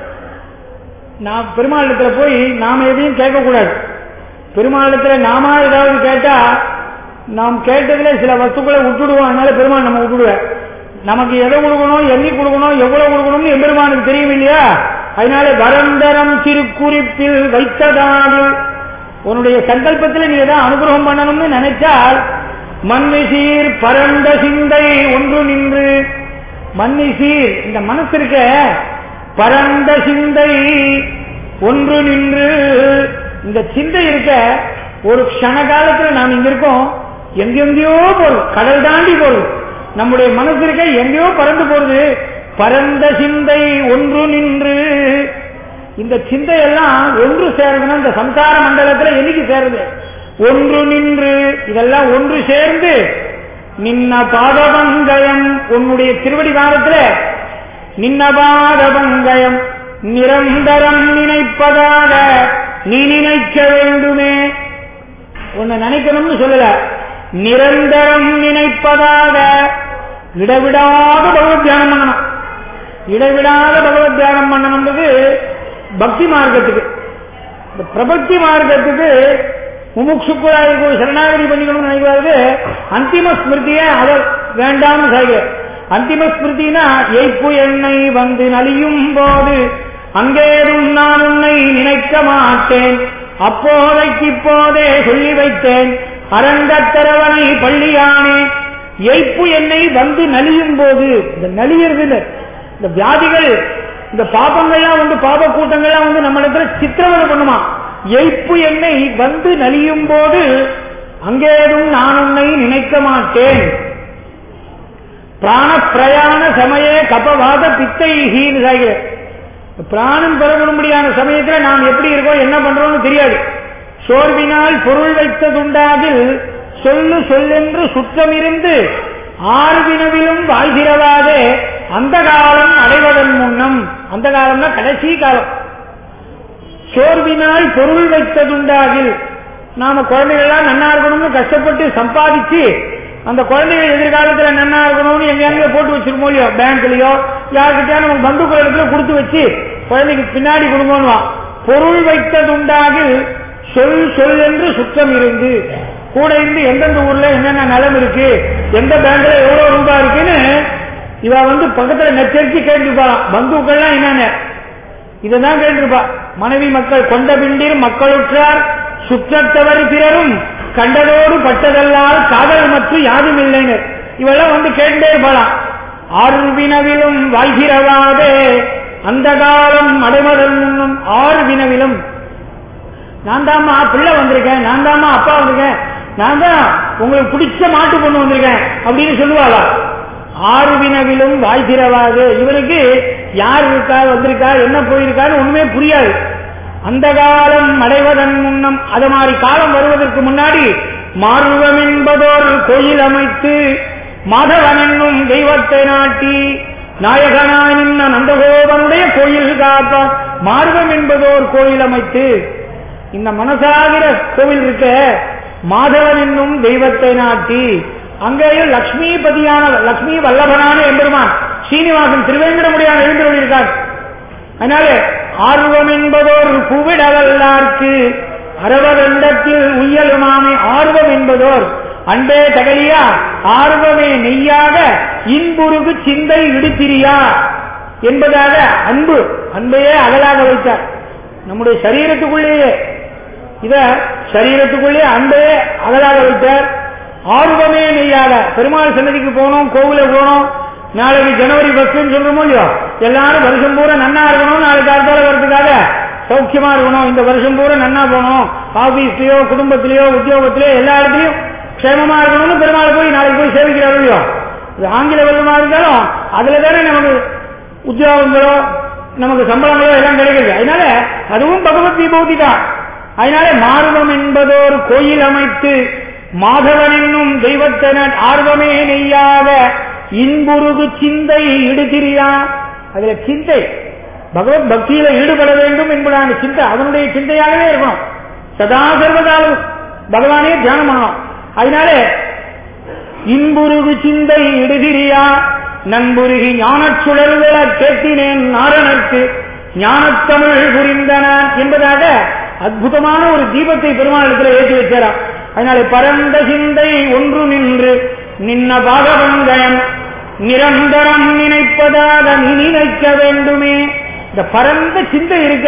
நாம் பெருமாளத்துல போய் நாம எதையும் கேட்கக்கூடாது. பெருமாளத்துல நாம ஏதாவது கேட்டா நாம் கேட்டதுல சில வஸ்துக்களை விட்டுடுவோம். அதனால பெருமாள் நம்ம விட்டுடுவேன். நமக்கு எதை கொடுக்கணும், எண்ணி கொடுக்கணும், எவ்வளவு கொடுக்கணும்னு எம்பெருமானுக்கு தெரியும் இல்லையா? அதனால வரந்தரம் திருக்குறிப்பில் வைத்ததாவில் உன்னுடைய சங்கல்பத்தில் நீ ஏதாவது அனுகிரகம் பண்ணணும்னு நினைச்சால் மன்னிசீர் பரந்த சிந்தை ஒன்று நின்று. மன்னிசீர் இந்த மனசு இருக்க பரந்த சிந்தை ஒன்று நின்று. இந்த சிந்தை இருக்க ஒரு க்ஷண காலத்தில் நாம் இங்க இருக்கோம், எங்கெங்கயோ போறது, கடல் தாண்டி போறது. நம்முடைய மனசு இருக்க எங்கேயோ பறந்து போறது. பரந்த சிந்தை ஒன்று நின்று. இந்த சிந்தையெல்லாம் ஒன்று சேருதுன்னா இந்த சம்சார மண்டலத்தில் என்னைக்கு சேருது? ஒன்று நின்று. இதெல்லாம் ஒன்று சேர்ந்து நின்ன பாதபங்கயம் உன்னுடைய திருவடி வாரத்தில் நின்ன பாதபங்கயம் நிரந்தரம் நினைப்பதாக நீ நினைக்க வேண்டுமே. உன்னை நினைக்கணும்னு சொல்லல, நிரந்தரம் நினைப்பதாக. இடைவிடாத பகவத் தியானம் பண்ணணும். இடைவிடாத பகவத் தியானம் பண்ணணும்ன்றது பக்தி மார்க்கத்துக்கு. இந்த பிரபக்தி மார்க்கத்துக்கு முமுட்சுக்குழாய்க்கு சரணாகதி பண்ணிக்கணும்னு நினைக்கிறது. அந்திம ஸ்மிருதியை அதை வேண்டாம்னு சாய்க. அந்திம ஸ்மிருதினா எய்ப்பு எண்ணெய் வந்து நலியும் போது அங்கேதும் நான் உன்னை நினைக்க மாட்டேன், அப்போதைக்கு இப்போதே சொல்லி வைத்தேன் அரங்கத்தரவனை பள்ளியானே. எய்ப்பு எண்ணெய் வந்து நலியும் போது, இந்த நலியறது இந்த வியாதிகள், இந்த பாபங்கள்லாம் வந்து பாப கூட்டங்கள்லாம் வந்து நம்ம இடத்துல சித்திரவதை பண்ணுமா. எய்ப்பு எண்ணெய் வந்து நலியும் போது அங்கேதும் நான் உன்னை நினைக்க மாட்டேன். பிராண பிரயாண சமய கபவாத பித்தை ஹீன். பிராணம் பெறப்படும்படியான சமயத்தில் நாம் எப்படி இருக்கோம் என்ன பண்றோம்னு தெரியாது. சோர்வினால் பொருள் வைத்ததுண்டாகில் சொல்லு சொல்லென்று சுற்றம் இருந்து ஆறுவினவிலும் வாழ்கிறவாதே அந்த காலம் அடைவதன் முன்னம். அந்த காலம்னா கடைசி காலம். சோர்வினால் பொருள் வைத்ததுண்டாகில் நாம குழந்தைகள்லாம் நன்னா இருக்கணும்னு கஷ்டப்பட்டு சம்பாதிச்சு அந்த குழந்தைகள் எதிர்காலத்தில் நன்னா இருக்கணும்னு எங்க போட்டு வச்சிருக்கோம் இல்லையோ, பேங்க்லயோ யாருக்கிட்டயா நம்ம பந்துக்கள் இடத்துல கொடுத்து வச்சு குழந்தைக்கு பின்னாடி கொடுங்கன்னு. பொருள் வைத்ததுண்டாகில் சொல் சொல் என்று சுற்றம் இருந்து கூட இருந்து எந்தெந்த ஊர்ல என்னென்ன நலம் இருக்கு, எந்த பேங்க்ல எவ்வளவு ரூபாய் இருக்குன்னு இவ வந்து பக்கத்துல நெச்சரிச்சு கேட்டுருப்பாளாம். பந்துக்கள்லாம் என்னென்ன இதான் கேட்டிருப்பா. மனைவி மக்கள் கொண்ட பிண்டிர் மக்களுற்றார் சுற்றத்தவர் பிறரும் கண்டதோடு பட்டதல்லால் காதல் மற்றும் யாரும் இல்லைன்னு இவெல்லாம் வந்து கேட்டே இருப்பாளாம். ஆறு வினவிலும் வாழ்கிறவாதே அந்த காலம் அடைமதல் முன்னும் ஆறு வினவிலும் நான் தாமா பிள்ளை வந்திருக்கேன், நான் தாமா அப்பா வந்திருக்கேன், நான் தான் உங்களுக்கு பிடிச்ச மாட்டு பொண்ணு வந்திருக்கேன் அப்படின்னு சொல்லுவாளா. ஆறு வினவிலும் வாழ்கிறவாது இவனுக்கு யார் இருக்கா வந்திருக்கா என்ன போயிருக்கான்னு ஒண்ணுமே புரியாது. அந்த காலம் அடைவதன் முன்னம் அது மாதிரி காலம் வருவதற்கு முன்னாடி மார்வம் என்பதோர் கோயில் அமைத்து மாதவன் என்னும் தெய்வத்தை நாட்டி நாயகனாய் நின்ன நந்தகோபனுடைய கோயில் காப்ப மார்வம் என்பதோர் கோயில் அமைத்து இந்த மனசாகிற கோவில் இருக்க மாதவன் என்னும் தெய்வத்தை நாட்டி அங்கேயும் லட்சுமிபதியான லட்சுமி வல்லபனான எம்பெருமான் சீனிவாசன் திருவேங்கடமுடியான எழுந்துள்ளிருக்கார். அதனால ஆர்வம் என்பதோர் பூவிடவல்லார்க்கு அறுபதண்டத்தில் உயலுமாமே ஆர்வம் என்பதோர் அன்பே தகலியா ஆர்வமே நெய்யாக இன்புருகு சிந்தை இடுத்திரியா என்பதாக அன்பு அன்பையே அகலாக வைத்தார். நம்முடைய சரீரத்துக்குள்ளேயே இத சரீரத்துக்குள்ளே அன்பையே அகலாக வைத்தார். ஆர்வமே நெய்யாக பெருமாள் சன்னதிக்கு போனோம், கோவில போனோம், நாளைக்கு ஜனவரி பஸ்ன்னு சொல்றோமோ இல்லையோ, எல்லாரும் வருஷம் பூரா நன்னா இருக்கணும், நாளைக்கு காலத்தால வர்றதுக்காக சௌக்கியமா இருக்கணும், இந்த வருஷம் பூரா நன்னா போகணும், ஆபீஸ்லயோ குடும்பத்திலேயோ உத்தியோகத்திலேயோ எல்லா இடத்துலயும் க்ஷேமமா இருக்கணும்னு பெருமாள் போய் நாளைக்கு போய் சேவிக்கிறாரோ இல்லையோ. இது ஆங்கில வெள்ளமா இருந்தாலும் அதுல தானே நமக்கு உத்தியோகங்களோ நமக்கு சம்பளங்களோ எல்லாம் கிடைக்குது. அதனால அதுவும் பகவத் விபூதி தான். அதனால மார்வம் என்பதோர் கோயில் அமைத்து மாதவன் என்னும் தெய்வத்தை ஆர்வமே நெய்யாக இன்புருகு சிந்தை இடுதிரியா. அதுல சிந்தை பகவத் பக்தியில ஈடுபட வேண்டும் என்பதான சிந்தை அவனுடைய சிந்தையாகவே இருக்கணும். சதா சர்வகாலம் பகவானே தியானம் பண்ணணும். அதனால இன்புருகு சிந்தை இடுதிரியா நண்புருகி ஞானச் சுழல்கள கேட்டினேன் நாரணர்க்கு ஞானத்தமிழ் புரிந்தன என்பதாக அற்புதமான ஒரு தீபத்தை பெருமாளத்தில் ஏற்றி வைக்கிறார். அதனால பரந்த சிந்தை ஒன்று நின்று நின்ன பாகவங்கயம் நிரந்தரம் நினைப்பதாக நீ நினைக்க வேண்டுமே. இந்த பரந்த சிந்தை இருக்க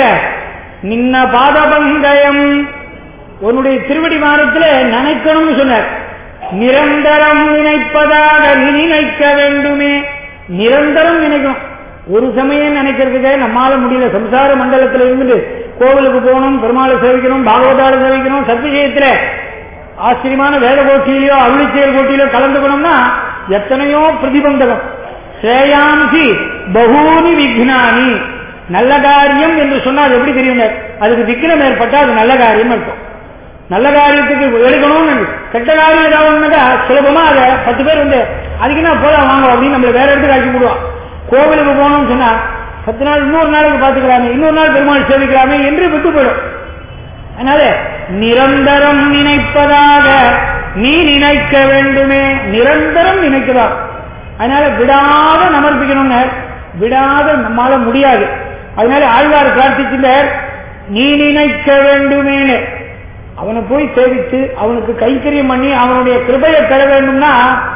நின்ன பாதபங்கயம் உன்னுடைய திருவடி மாதத்தில் நினைக்கணும்னு சொன்னார். நிரந்தரம் நினைப்பதாக நீ நினைக்க வேண்டுமே. நிரந்தரம் நினைக்கணும். ஒரு சமயம் நினைக்கிறதுக்கு நம்மால முடியல. சம்சார மண்டலத்தில் இருந்து கோவிலுக்கு போகணும், பெருமாளை சேவிக்கணும், பாகவதாளை சேவிக்கணும், சத்விஜயத்துல ஆச்சரியமான வேத போட்டியிலோ அருளிச்செயல் போட்டியிலோ கலந்துக்கணும்னா எத்தனையோ பிரதிபந்தகம். ஸ்ரேயாம்சி பகூனி விக்னானி. நல்ல காரியம் என்று சொன்னால் எப்படி தெரியும்? அதுக்கு விக்னம் ஏற்பட்டா அது நல்ல காரியம் இருக்கும். நல்ல காரியத்துக்கு எடுக்கணும்னு கெட்ட காரியம் ஏதாவது சுலபமா அதை பத்து பேர் வந்து அதுக்குன்னா போலாம் வாங்க அப்படின்னு நம்மள வேற இடத்துக்கு அழைச்சி போடுவான். கோவிலுக்கு போகணும்னு சொன்னா பத்து நாள் இன்னொரு நாளுக்கு பாத்துக்கலாமே, இன்னொரு நாள் பெருமாள் சேவிக்கலாமே என்று விட்டு போயிடும். அதனால நிரந்தரம் நினைப்பதாக நீ நினைக்க வேண்டுமே. நிரந்தரம் நினைக்கலாம். அதனால விடாத நமர்ப்பிக்கணும்னு விடாத நம்மால முடியாது. அதனால ஆழ்வார் பிரார்த்திச்சிருந்தார் நீ நினைக்க வேண்டுமேனு. அவனை போய் சேவித்து அவனுக்கு கைக்கரியம் பண்ணி அவனுடைய கிருபையை பெற வேண்டும்னா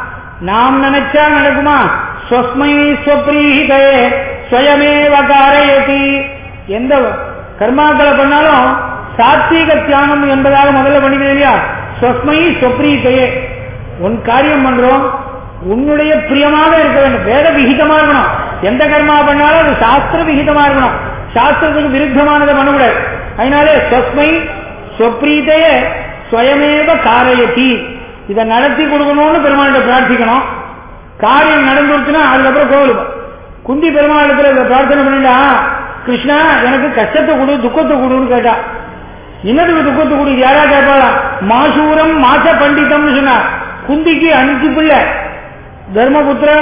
நாம் நினைச்சா நடக்குமா? ஸ்வஸ்மை ஸ்வப்ரீஹிதே ஸ்வயமேவ காரயதி. எந்த கர்மாக்களை பண்ணாலும் சாத்வீக தியானம் என்பதாக முதல்ல பண்ணிக்கிறேன் இல்லையா? ஸ்வஸ்மை ஸ்வப்ரீஹிதே. உன் காரியம் பண்றோம் உன்னுடைய பிரியமாக இருக்க வேண்டும். வேத விகிதமா இருக்கணும். எந்த கர்மா பண்ணாலும் அது சாஸ்திர விகிதமா இருக்கணும். சாஸ்திரத்துக்கு விருத்தமானதை பண்ணக்கூடாது. அதனாலே ஸ்வஸ்மை ஸ்வப்ரீதே ஸ்வயமேவ காரயதி. இதை நடத்தி கொடுக்கணும்னு பெருமாள்கிட்ட பிரார்த்திக்கணும். காரியம் நடந்துருச்சுன்னா அதுக்கப்புறம் கோவிலுக்கு குந்தி பெருமாளுக்கு பிரார்த்தனை பண்ணிட்டா கிருஷ்ணா எனக்கு கஷ்டத்தை கொடு துக்கத்தை கொடுன்னு கேட்டா. இன்னதுக்கு துக்கத்தை கொடு யாரா கேட்பாளா? மாசூரம் மாச பண்டிதம்னு சொன்னா. குந்திக்கு அஞ்சு பிள்ளை தர்மபுத்திரர்,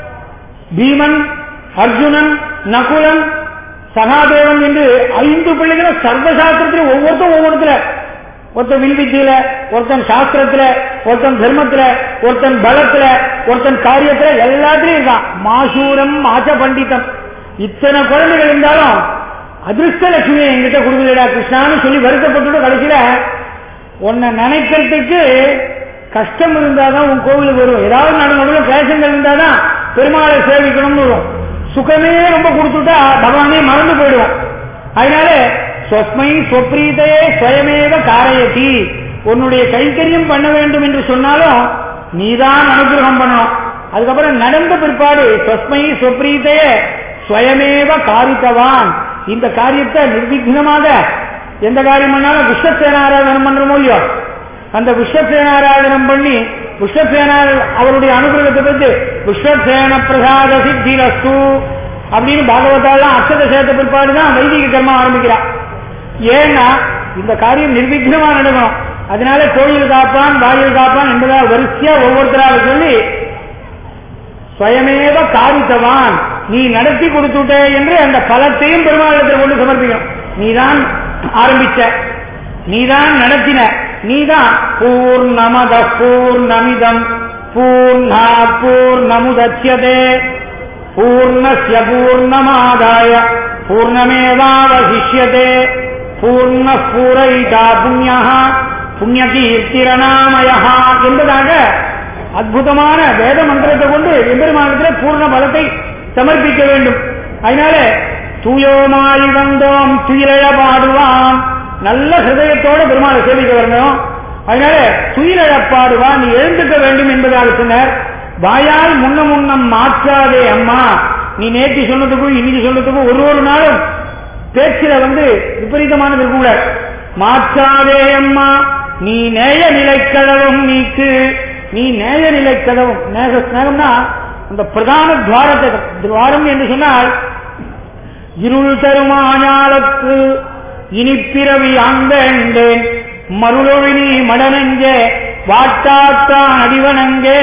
பீமன், அர்ஜுனன், நகுலன், சகாதேவன் என்று ஐந்து பிள்ளைகளும் சர்வசாஸ்திரத்தில் ஒவ்வொருத்தரும் ஒவ்வொருத்தர ஒருத்தன் வில்வித்தியில, ஒருத்தன் சாஸ்திரத்துல, ஒருத்தன் தர்மத்துல, ஒருத்தன் பலத்துல, ஒருத்தன் காரியத்துல எல்லாத்திலையும் இருக்கான். மாசூரம் மாச பண்டிதம். இத்தனை குழந்தைகள் இருந்தாலும் அதிர்ஷ்ட லட்சுமியை எங்கிட்ட கொடுக்கலடா கிருஷ்ணான்னு சொல்லி வருத்தப்பட்டு கடைசியில உன்னை நினைக்கிறதுக்கு கஷ்டம் இருந்தாதான் உன் கோவிலுக்கு வரும். ஏதாவது நடுநடுவில் கிளேசங்கள் இருந்தாதான் பெருமாளை சேவிக்கணும்னு வரும். சுகமே ரொம்ப கொடுத்துட்டா பகவானே மறந்து போயிடுவோம். அதனால சொஸ்மை சொப்ரீதையே ஸ்வயமேவ காரயதி, உன்னுடைய கைங்கரியம் பண்ண வேண்டும் என்று சொன்னாலும் நீதான் அனுகிரகம் பண்ணணும். அதுக்கப்புறம் நடந்த பிற்பாடு சொஸ்மை சொப்ரீதையே ஸ்வயமேவ காரித்தவான், இந்த காரியத்தை நிர்விக்னமாக எந்த காரியம் பண்ணாலும் விஸ்வசேனாராதனம் பண்றோமோ இல்லையோ, அந்த விஸ்வசேனாராதனம் பண்ணி விஸ்வசேனா அவருடைய அனுகிரகத்தை பற்றி விஸ்வசேன பிரசாத சித்திரஸ்து அப்படின்னு பாகவதாலாம் அக்ஷத சேர்த்த பிற்பாடுதான் வைதிக கர்மம் ஆரம்பிக்கிறார். ஏன்னா இந்த காரியம் நிர்விக்னமா நடக்கணும். அதனால கோயில் காப்பான் வாயில் காப்பான் என்பதாக வரிசையா ஒவ்வொருத்தராக சொல்லி ஸ்வயமேவ காரித்தவான், நீ நடத்தி கொடுத்துட்டே என்று அந்த பலத்தையும் பெருமாளத்தில் கொண்டு சமர்ப்பிக்கணும். நீதான் ஆரம்பிச்ச, நீதான் நடத்தின, நீதான் பூர்ணமத பூர்ணமிதம் பூர்ணா பூர்ணமுதச்யதே பூர்ணஸ்ய பூர்ணமாதாய பூர்ணமேவாவசிஷ்யதே பூர்ண பூரைதா புண்ணியः புண்ணியகீர்த்திரணாமயः என்பதாக அற்புதமான வேத மந்திரத்தை கொண்டு எம்பெருமானத்தில் பூர்ண பலத்தை சமர்ப்பிக்க வேண்டும். அதனால தூயோமாய் வந்தோம் துயிலழ பாடுவான், நல்ல ஹிருதயத்தோட பெருமாளை சேவிக்க வரணும். அதனால துயிலழ பாடுவான், நீ எழுந்துக்க வேண்டும் என்பதாக சொன்னார். வாயால் முன்ன முன்னம் மாற்றாதே அம்மா, நீ நேற்று சொன்னதுக்கும் இன்னைக்கு சொன்னதுக்கும் ஒரு ஒரு நாளும் பேச்சில வந்து விபரீதமானது இருக்கக்கூடாது. மாற்றாதே அம்மா, நீ நேய நிலை கதவும் நீக்கு, நீ நேய நிலை கதவும், நேக ஸ்நேகம்னா அந்த பிரதான துவாரத்தை, துவாரம் என்று சொன்னால் இருள் தருமாஞாலத்து இனிப்பிறவி ஆண்டேன் மருளொழினி மடனங்கே வாட்டாத்தான் அடிவனங்கே.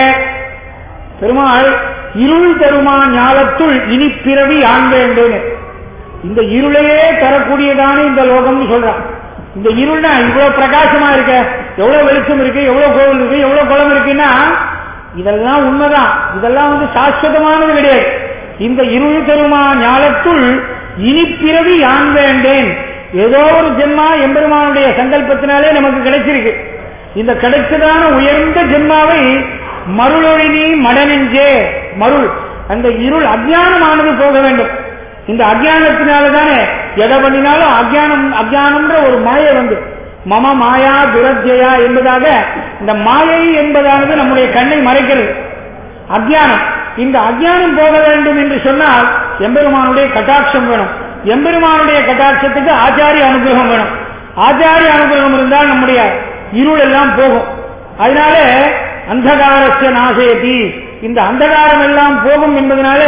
பெருமாள் இருள் தருமா ஞாலத்துள் இனிப்பிறவி ஆண்டேன், இந்த இருளையே தரக்கூடியதான இந்த லோகம்னு சொல்றான். இந்த இருள்னா இவ்வளவு பிரகாசமா இருக்க, எவ்வளவு வெளிச்சம் இருக்கு, எவ்வளவு கோவில் இருக்கு, எவ்வளவு குளம் இருக்குன்னா இதெல்லாம் உண்மைதான். இதெல்லாம் வந்து சாஸ்வதமானது கிடையாது. இந்த இருள் தருமா ஞாலத்துள் இனிப்பிறவி யான் வேண்டேன், ஏதோ ஒரு ஜென்மா எம்பெருமானுடைய சங்கல்பத்தினாலே நமக்கு கிடைச்சிருக்கு. இந்த கிடைச்சதான உயர்ந்த ஜென்மாவை மருளொழினி மடனெஞ்சே, மருள் அந்த இருள் அஜ்ஞானமானது போக வேண்டும். இந்த அஜ்ஞானத்தினாலதானே எதை பண்ணினாலும் அஜ்ஞானம் அஜ்ஞானம்ன்ற ஒரு மாயை வந்து மம மாயா துரஜயா என்பதாக இந்த மாயை என்பதானது நம்முடைய கண்ணை மறைக்கிறது. அஜ்ஞானம், இந்த அஜ்ஞானம் போக வேண்டும் என்று சொன்னால் எம்பெருமானுடைய கட்டாட்சம் வேணும். எம்பெருமானுடைய கட்டாட்சத்துக்கு ஆச்சாரிய அனுகிரகம் வேணும். ஆச்சாரிய அனுகிரகம் இருந்தால் நம்முடைய இருள் எல்லாம் போகும். அதனால அந்தகாரஸ்ய நாசயதி, இந்த அந்தகாரம் எல்லாம் போகும் என்பதனால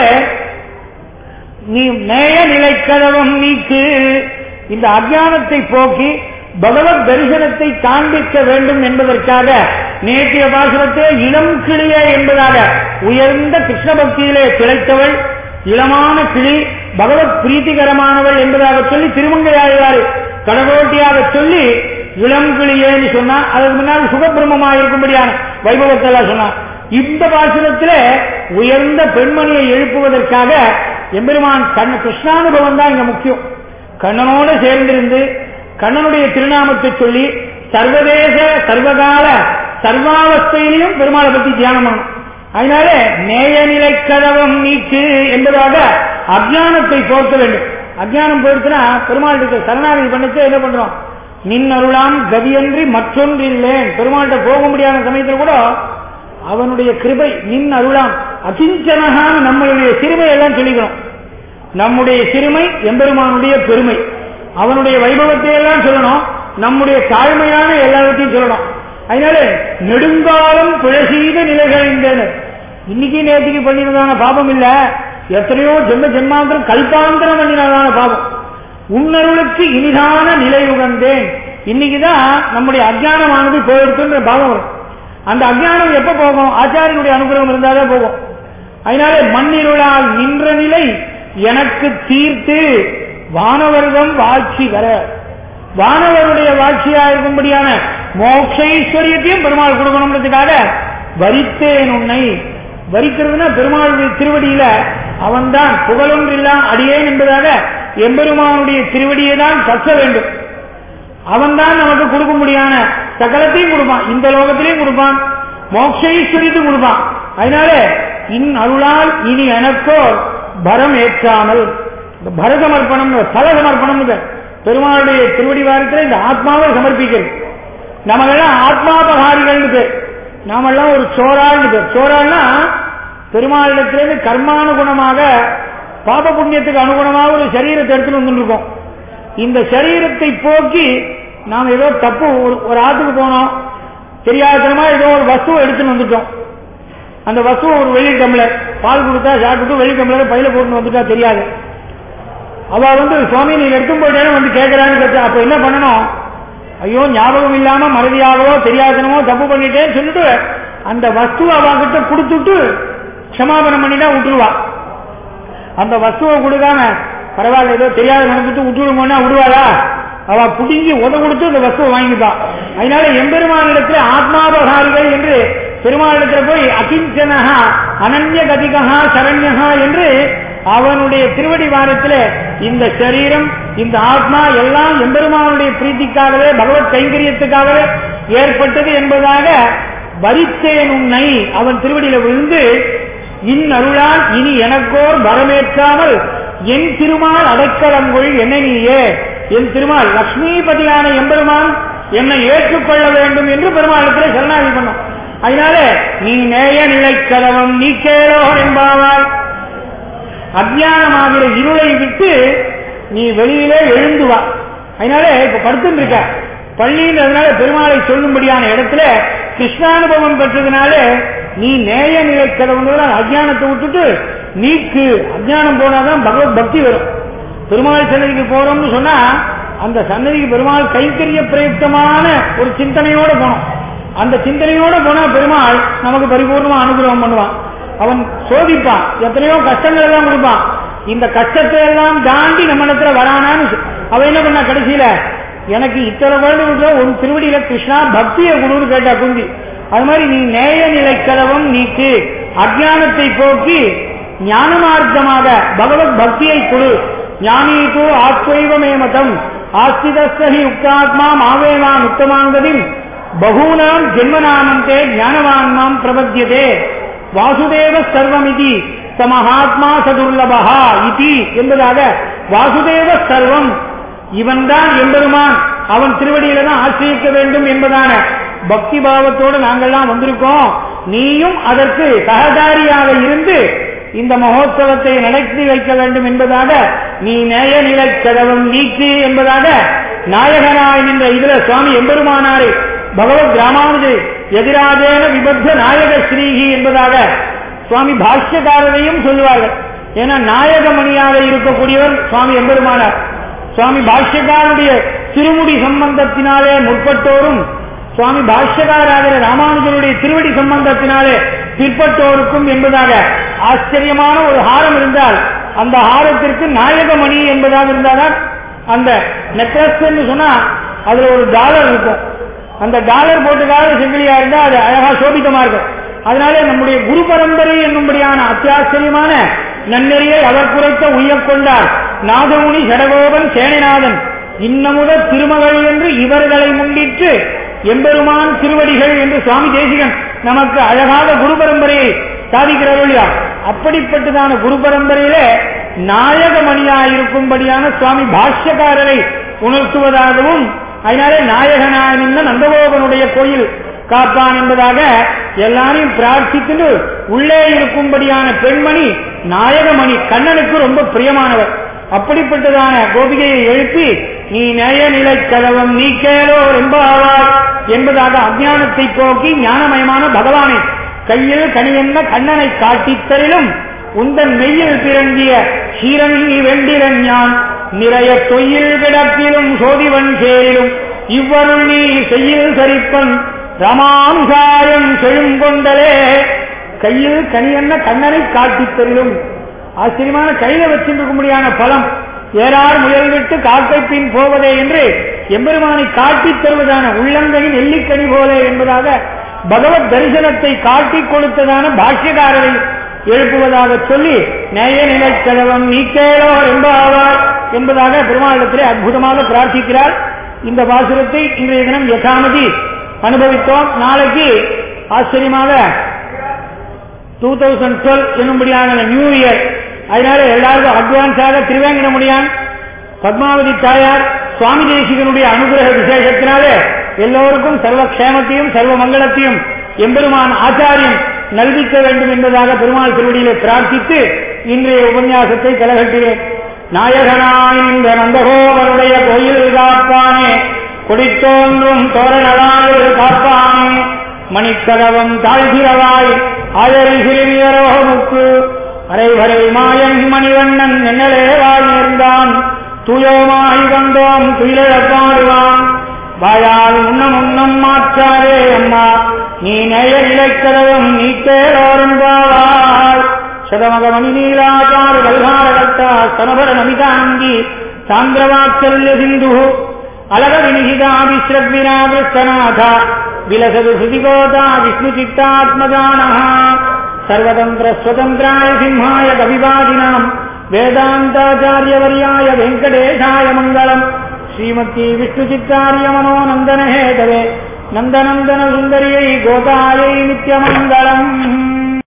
நீ நேய நிலை கதவம் நீக்கு, இந்த அஜ்ஞானத்தை போக்கி பகவத் தரிசனத்தை காண்பிக்க வேண்டும் என்பதற்காக நேற்றைய பாசுரத்தை இளம் கிளியே என்பதாக உயர்ந்த கிருஷ்ண பக்தியிலே திளைத்தவள், இளமான கிளி, பகவத் பிரீத்திகரமானவள் என்பதாக சொல்லி திருமங்கையாழ்வார் கடகோட்டியாக சொல்லி இளம் கிளியேன்னு சொன்னா, அதற்கு முன்னால் சுகபிரமமாக இருக்கும்படியான வைபவத்தெல்லாம் சொன்னார். இந்த பாசுரத்திலே உயர்ந்த பெண்மணியை எழுப்புவதற்காக எம்பெருமான் கண்ண கிருஷ்ணானுபவம் தான் இங்க முக்கியம். கண்ணனோடு சேர்ந்திருந்து கண்ணனுடைய திருநாமத்தை சொல்லி சர்வதேச சர்வகால சர்வாவஸ்தையிலையும் பெருமாளை பற்றி தியானம் பண்ணணும். அதனால நேய நிலை கதவம் நீக்கு என்பதாக அஜ்ஞானத்தை போர்க்க வேண்டும். அஜ்ஞானம் போயிடுச்சுன்னா பெருமாளுக்கு சரணாகதி பண்ணிட்டு என்ன பண்றோம், நின் அருளாம் கதியன்றி மற்றொன்றில்லேன். பெருமாள்கிட்ட போக முடியாத சமயத்தில் கூட அவனுடைய கிருபை, நின் அருளாம் அகிஞ்சனகான நம்மளுடைய சிறுமை எல்லாம் சொல்லிக்கணும். நம்முடைய சிறுமை எம்பெருமானுடைய பெருமை, அவனுடைய வைபவத்தை எல்லாம் சொல்லணும், நம்முடைய தாழ்மையான எல்லாத்தையும் சொல்லணும். அதனால நெடுங்காலம் பிழை செய்த நிலைகள் இன்னைக்கு நேற்றுக்கு பண்ணினதான பாபம் இல்ல, எத்தனையோ ஜென்ம ஜென்மாந்திரம் கல்பாந்திரம் பண்ணினதான பாபம். உன்னருளுக்கு இனிதான நிலை உகந்தேன், இன்னைக்குதான் நம்முடைய அஜ்ஞானமானது போயிடுச்சுன்ற பாவம் வரும். அந்த அஜ்ஞானம் எப்ப போகும், ஆச்சாரியனுடைய அனுகிரகம் இருந்தால்தான் போகும். அதனால மண்ணிருளால் நின்ற நிலை எனக்கு தீர்த்து வானவர்தம் வாழ்ச்சி வர, வானவருடைய வாழ்ச்சியா இருக்கும்படியான மோட்சைஸ்வரியத்தையும் பெருமாள் கொடுக்கணும்ன்றதுக்காக வரித்தேன் உன்னை. வரிக்கிறதுனா பெருமாளுடைய திருவடியில அவன்தான் புகழொன்றில்லா அடியேன் என்பதாக எம்பெருமானுடைய திருவடியை தான் கற்க வேண்டும். அவன் தான் நமக்கு கொடுக்க முடியான சகலத்தையும் கொடுப்பான், இந்த லோகத்திலையும் கொடுப்பான், மோட்சைஸ்வரியத்தையும் கொடுப்பான். அதனால இன் அருளால் இனி எனக்கோ பரம் ஏற்றாமல், பரசமர்ப்பணம் தல சமர்ப்பணம் பெருமாளுடைய திருவடி வாரத்தில் இந்த ஆத்மாவை சமர்ப்பிக்கிறது. நமக்கெல்லாம் ஆத்மாபகாரிகள் பேர், நாமெல்லாம் ஒரு சோராள்னு பேர். சோராள்னா பெருமாளிடத்திலிருந்து கர்மானுகுணமாக பாப புண்ணியத்துக்கு அனுகுணமாக ஒரு சரீரத்தை எடுத்துட்டு வந்துருக்கோம். இந்த சரீரத்தை போக்கி நாம் ஏதோ தப்பு, ஒரு ஆத்துக்கு போனோம், தெரியாதனமா ஏதோ ஒரு வஸ்துவை எடுத்துன்னு வந்துட்டோம். அந்த வஸ்துவை ஒரு வெள்ளி டம்ளர் பால் கொடுத்தா சாப்பிட்டு வெள்ளி டம்ளர் பையில போட்டு வந்துட்டா தெரியாது. அவ வந்து சுவாமி நீங்க எடுத்தும் போயிட்டேன்னு வந்து கேட்கறான்னு கேட்டா அப்ப என்ன பண்ணணும்? ஐயோ ஞாபகம் இல்லாம மறதியாகவோ தெரியாதனமோ தப்பு பண்ணிட்டேன்னு சொல்லிட்டு அந்த வஸ்துவை அவகிட்ட கொடுத்துட்டு க்ஷமாபணம் பண்ணிதான் விட்டுருவா. அந்த வஸ்துவை கொடுக்காம பரவாயில்ல ஏதோ தெரியாத நடந்துட்டு விட்டுடுவோம்னா விடுவாளா? அவ புடுங்கி உத கொடுத்து அந்த வஸ்துவை வாங்கிப்பான். அதனால எம்பெருமானிடத்தில் ஆத்மாபகாரிகள் என்று பெருமாளிடத்தில் போய் அகிஞ்சனஹா அனன்ய கதிகா சரண்யகா என்று அவனுடைய திருவடி வாரத்தில் இந்த சரீரம் இந்த ஆத்மா எல்லாம் எம்பெருமானுடைய பிரீத்திக்காகவே பகவத் கைங்கரியத்துக்காகவே ஏற்பட்டது என்பதாக வரித்தேன் உன்னை அவன் திருவடியில விழுந்து இன் அருளால் இனி எனக்கோர் வரமேற்றாமல் என் திருமால் அடைக்கலங்கொள் என்னை நீயே, என் திருமால் லட்சுமிபதியான எம்பெருமான் என்னை ஏற்றுக்கொள்ள வேண்டும் என்று பெருமாளத்தில் சரணாகி பண்ணோம். அதனால நீ நேய நிலைக்கலவம் நீ கேளோ என்பாவாய், அஜ்ஞானமாகிற இருளை விட்டு நீ வெளியிலே எழுந்துவா. அதனால இப்ப படுத்துட்டு இருக்க பள்ளின்றதுனால பெருமாளை சொல்லும்படியான இடத்துல கிருஷ்ணானுபவம் பெற்றதுனால நீ நேய நிலை கதவுங்கிற அஜ்ஞானத்தை விட்டுட்டு நீக்கு. அஜ்ஞானம் போனாதான் பகவத் பக்தி வரும். பெருமாள் சன்னதிக்கு போறோம்னு சொன்னா அந்த சன்னதிக்கு பெருமாள் கைங்கரிய பிரயுக்தமான ஒரு சிந்தனையோட போனோம். அந்த சிந்தனையோட போனா பெருமாள் நமக்கு பரிபூர்ணமா அனுகிரகம் பண்ணுவான். அவன் சோதிப்பான், எத்தனையோ கஷ்டங்கள் எல்லாம் கொடுப்பான். இந்த கஷ்டத்தை எல்லாம் தாண்டி நம்ம இடத்துல வரானான்னு அவன் என்ன பண்ணா கடைசியில எனக்கு இத்தனை குழந்தை ஒரு திருவடியில கிருஷ்ணா பக்தியை குடுன்னு கேட்டா குந்தி. அது மாதிரி நீ நேய நிலை கதவம் நீக்கு, அஜ்ஞானத்தை போக்கி ஞான மார்க்கமாக பகவத் பக்தியை கொடு. ஞானீதோ ஆத்வைவமே மதம் ஆஸ்திதஸ்தஹி உக்தாத்மா மாவேவான் உத்தமாங்கதின் பகூனாம் ஜென்மநாமந்தே ஞானவான்மாம் பிரபத்தியதே வாசுதேவ சர்வமிதி சமஹாத்மா சதுர்லபஹா இதி என்பதாக வாசுதேவ சர்வம் இவன் தான் எம்பெருமான், அவன் திருவடியில தான் ஆசிரியிக்க வேண்டும் என்பதான பக்தி பாவத்தோடு நாங்கள்லாம் வந்திருக்கோம். நீயும் அதற்கு சகதாரியாக இருந்து இந்த மகோத்சவத்தை நடத்தி வைக்க வேண்டும் என்பதாக நீ நேய நிலை கதவம் நீக்கு என்பதாக நாயகனாய் நின்ற இதுல சுவாமி எம்பெருமானாரை பகவத் ராமானுஜை எதிராஜேன விபத்த நாயக ஸ்ரீஹி என்பதாக சுவாமி பாஷ்யக்காரரையும் சொல்லுவார்கள். ஏன்னா நாயகமணியாக இருக்கக்கூடியவர் சுவாமி எம்பெருமானார். சுவாமி பாஷ்யக்காரருடைய திருமுடி சம்பந்தத்தினாலே முற்பட்டோரும் சுவாமி பாஷ்யக்காராகிற ராமானுஜருடைய திருவடி சம்பந்தத்தினாலே பிற்பட்டோருக்கும் என்பதாக ஆச்சரியமான ஒரு ஹாரம் இருந்தால் அந்த ஹாரத்திற்கு நாயகமணி என்பதாக இருந்தால்தான் அந்த நெக்லஸ் சொன்னா அதுல ஒரு டாலர் இருக்கும். அந்த டாலர் போட்டுக்காக செங்கிலியா இருந்தா அது அழகா சோபித்தமா இருக்கும். அதனால நம்முடைய குரு பரம்பரை என்னும்படியான அத்தியாச்சரியமான நன்னெறியை அவர் குறைத்த உய்யக்கொண்டார் நாதமுனி சடகோபன் சேனைநாதன் இன்னமுத திருமகள் என்று இவர்களை முன்னிட்டு எம்பெருமான் திருவடிகள் என்று சுவாமி தேசிகன் நமக்கு அழகாக குரு பரம்பரையை சாதிக்கிறார். அப்படிப்பட்டதான குரு பரம்பரையில நாயகமணியாயிருக்கும்படியான சுவாமி பாஷ்யக்காரரை உணர்த்துவதாகவும் அதனாலே நாயகனான நந்தகோபனுடைய கோயில் காப்பான் என்பதாக எல்லாரையும் பிரார்த்தித்து உள்ளே இருக்கும்படியான பெண்மணி நாயகமணி கண்ணனுக்கு ரொம்ப பிரியமானவர். அப்படிப்பட்டதான கோபிகையை எழுப்பி நீ நேய நிலை கதவம் நீ கேளோ என்பாவார் என்பதாக அஞ்ஞானத்தை போக்கி ஞானமயமான பகவானை கையில் கனியென்ன கண்ணனை காட்டித்தரிலும் உந்தன் மெய்யில் பிறங்கிய சீரங்கி வெண்டிரன் ஞான் நிறைய தொய்யில் கிடப்பிலும் சோதிவன் சேரிலும் இவ்வருள் நீ செய்யில் சரிப்பன் ரமானுசாயம் செழுங்கொண்டலே. கையில் கனியென்ன கண்ணனை காட்டித்தரிலும் ஆச்சரியமான கையில வச்சிருக்கும்படியான பலம் ஏறார் முயல் விட்டு காக்கை பின் போவதே என்று எம்பெருமானை காட்டித் தருவதான உள்ளங்கனி நெல்லிக்கனி போல என்பதாக பகவத் தரிசனத்தை காட்டிக் கொடுத்ததான பாஷ்யக்காரரை எழுப்புவதாக சொல்லி நேய நிலை கதவம் நீக்கேளோ என்பாவார் என்பதாக பெருமாளிடத்திலே அற்புதமாக பிரார்த்திக்கிறார். இந்த பாசுரத்தை இன்றைய தினம் யதாமதி அனுபவித்தோம். நாளைக்கு ஆச்சரியமாக டூ தௌசண்ட் டுவெல் என்னும்படியான நியூ இயர். அதனால எல்லாருக்கும் அட்வான்ஸாக திருவேங்கடமுடியான் பத்மாவதி தாயார் சுவாமி தேசிகனுடைய அனுகிரக விசேஷத்தினாலே எல்லோருக்கும் சர்வ க்ஷேமத்தையும் சர்வ மங்களத்தையும் எம்பெருமான் ஆச்சாரியம் நல்விக்க வேண்டும் என்பதாக பெருமாள் திருவடியிலே பிரார்த்தித்து இன்றைய உபன்யாசத்தை கலகட்டினேன். நாயகனாய் இந்த நந்தகோபருடைய கோயில் காப்பானே, கொடித்தோன்றும் தோரணவாயில் காப்பானே, மணிக்கதவம் தாழ்கிறவாய் ஆயரி சிறுமியரோமுக்கு அரைவரை மாயன் மணிவண்ணன் என்னலே வாழ்ந்தான் தூயோமாய் வந்தோம் துயிலப்பாடுவான் வாயால் முன்னம் முன்னம் மாற்றாரே அம்மா நீ நேய இலைக்கதவம் நீக்கேரோரம்பாவாய் சதமக மணி நீலாச்சாரு கல்காரகத்தா சனபர நமிதாங்கி சாந்திரவாத்சல்ய சிந்து அலக வினிகிதா விஸ்ரக்வினா கிருஷ்ணநாத விலசது சுதிகோதா விஷ்ணு சித்தாத்மஜானஹ சர்வதந்திர ஸ்வதந்திராய சிம்ஹாய கவிவாதினாம் வேதாந்தாச்சாரியவர்யாய வெங்கடேஷாய மங்களம். ஸ்ரீமதி விஷ்ணு சித்தாரிய மனோநந்தன ஹேதவே நந்தநந்தன சுந்தரியை கோதாயை நித்யமங்கலம்.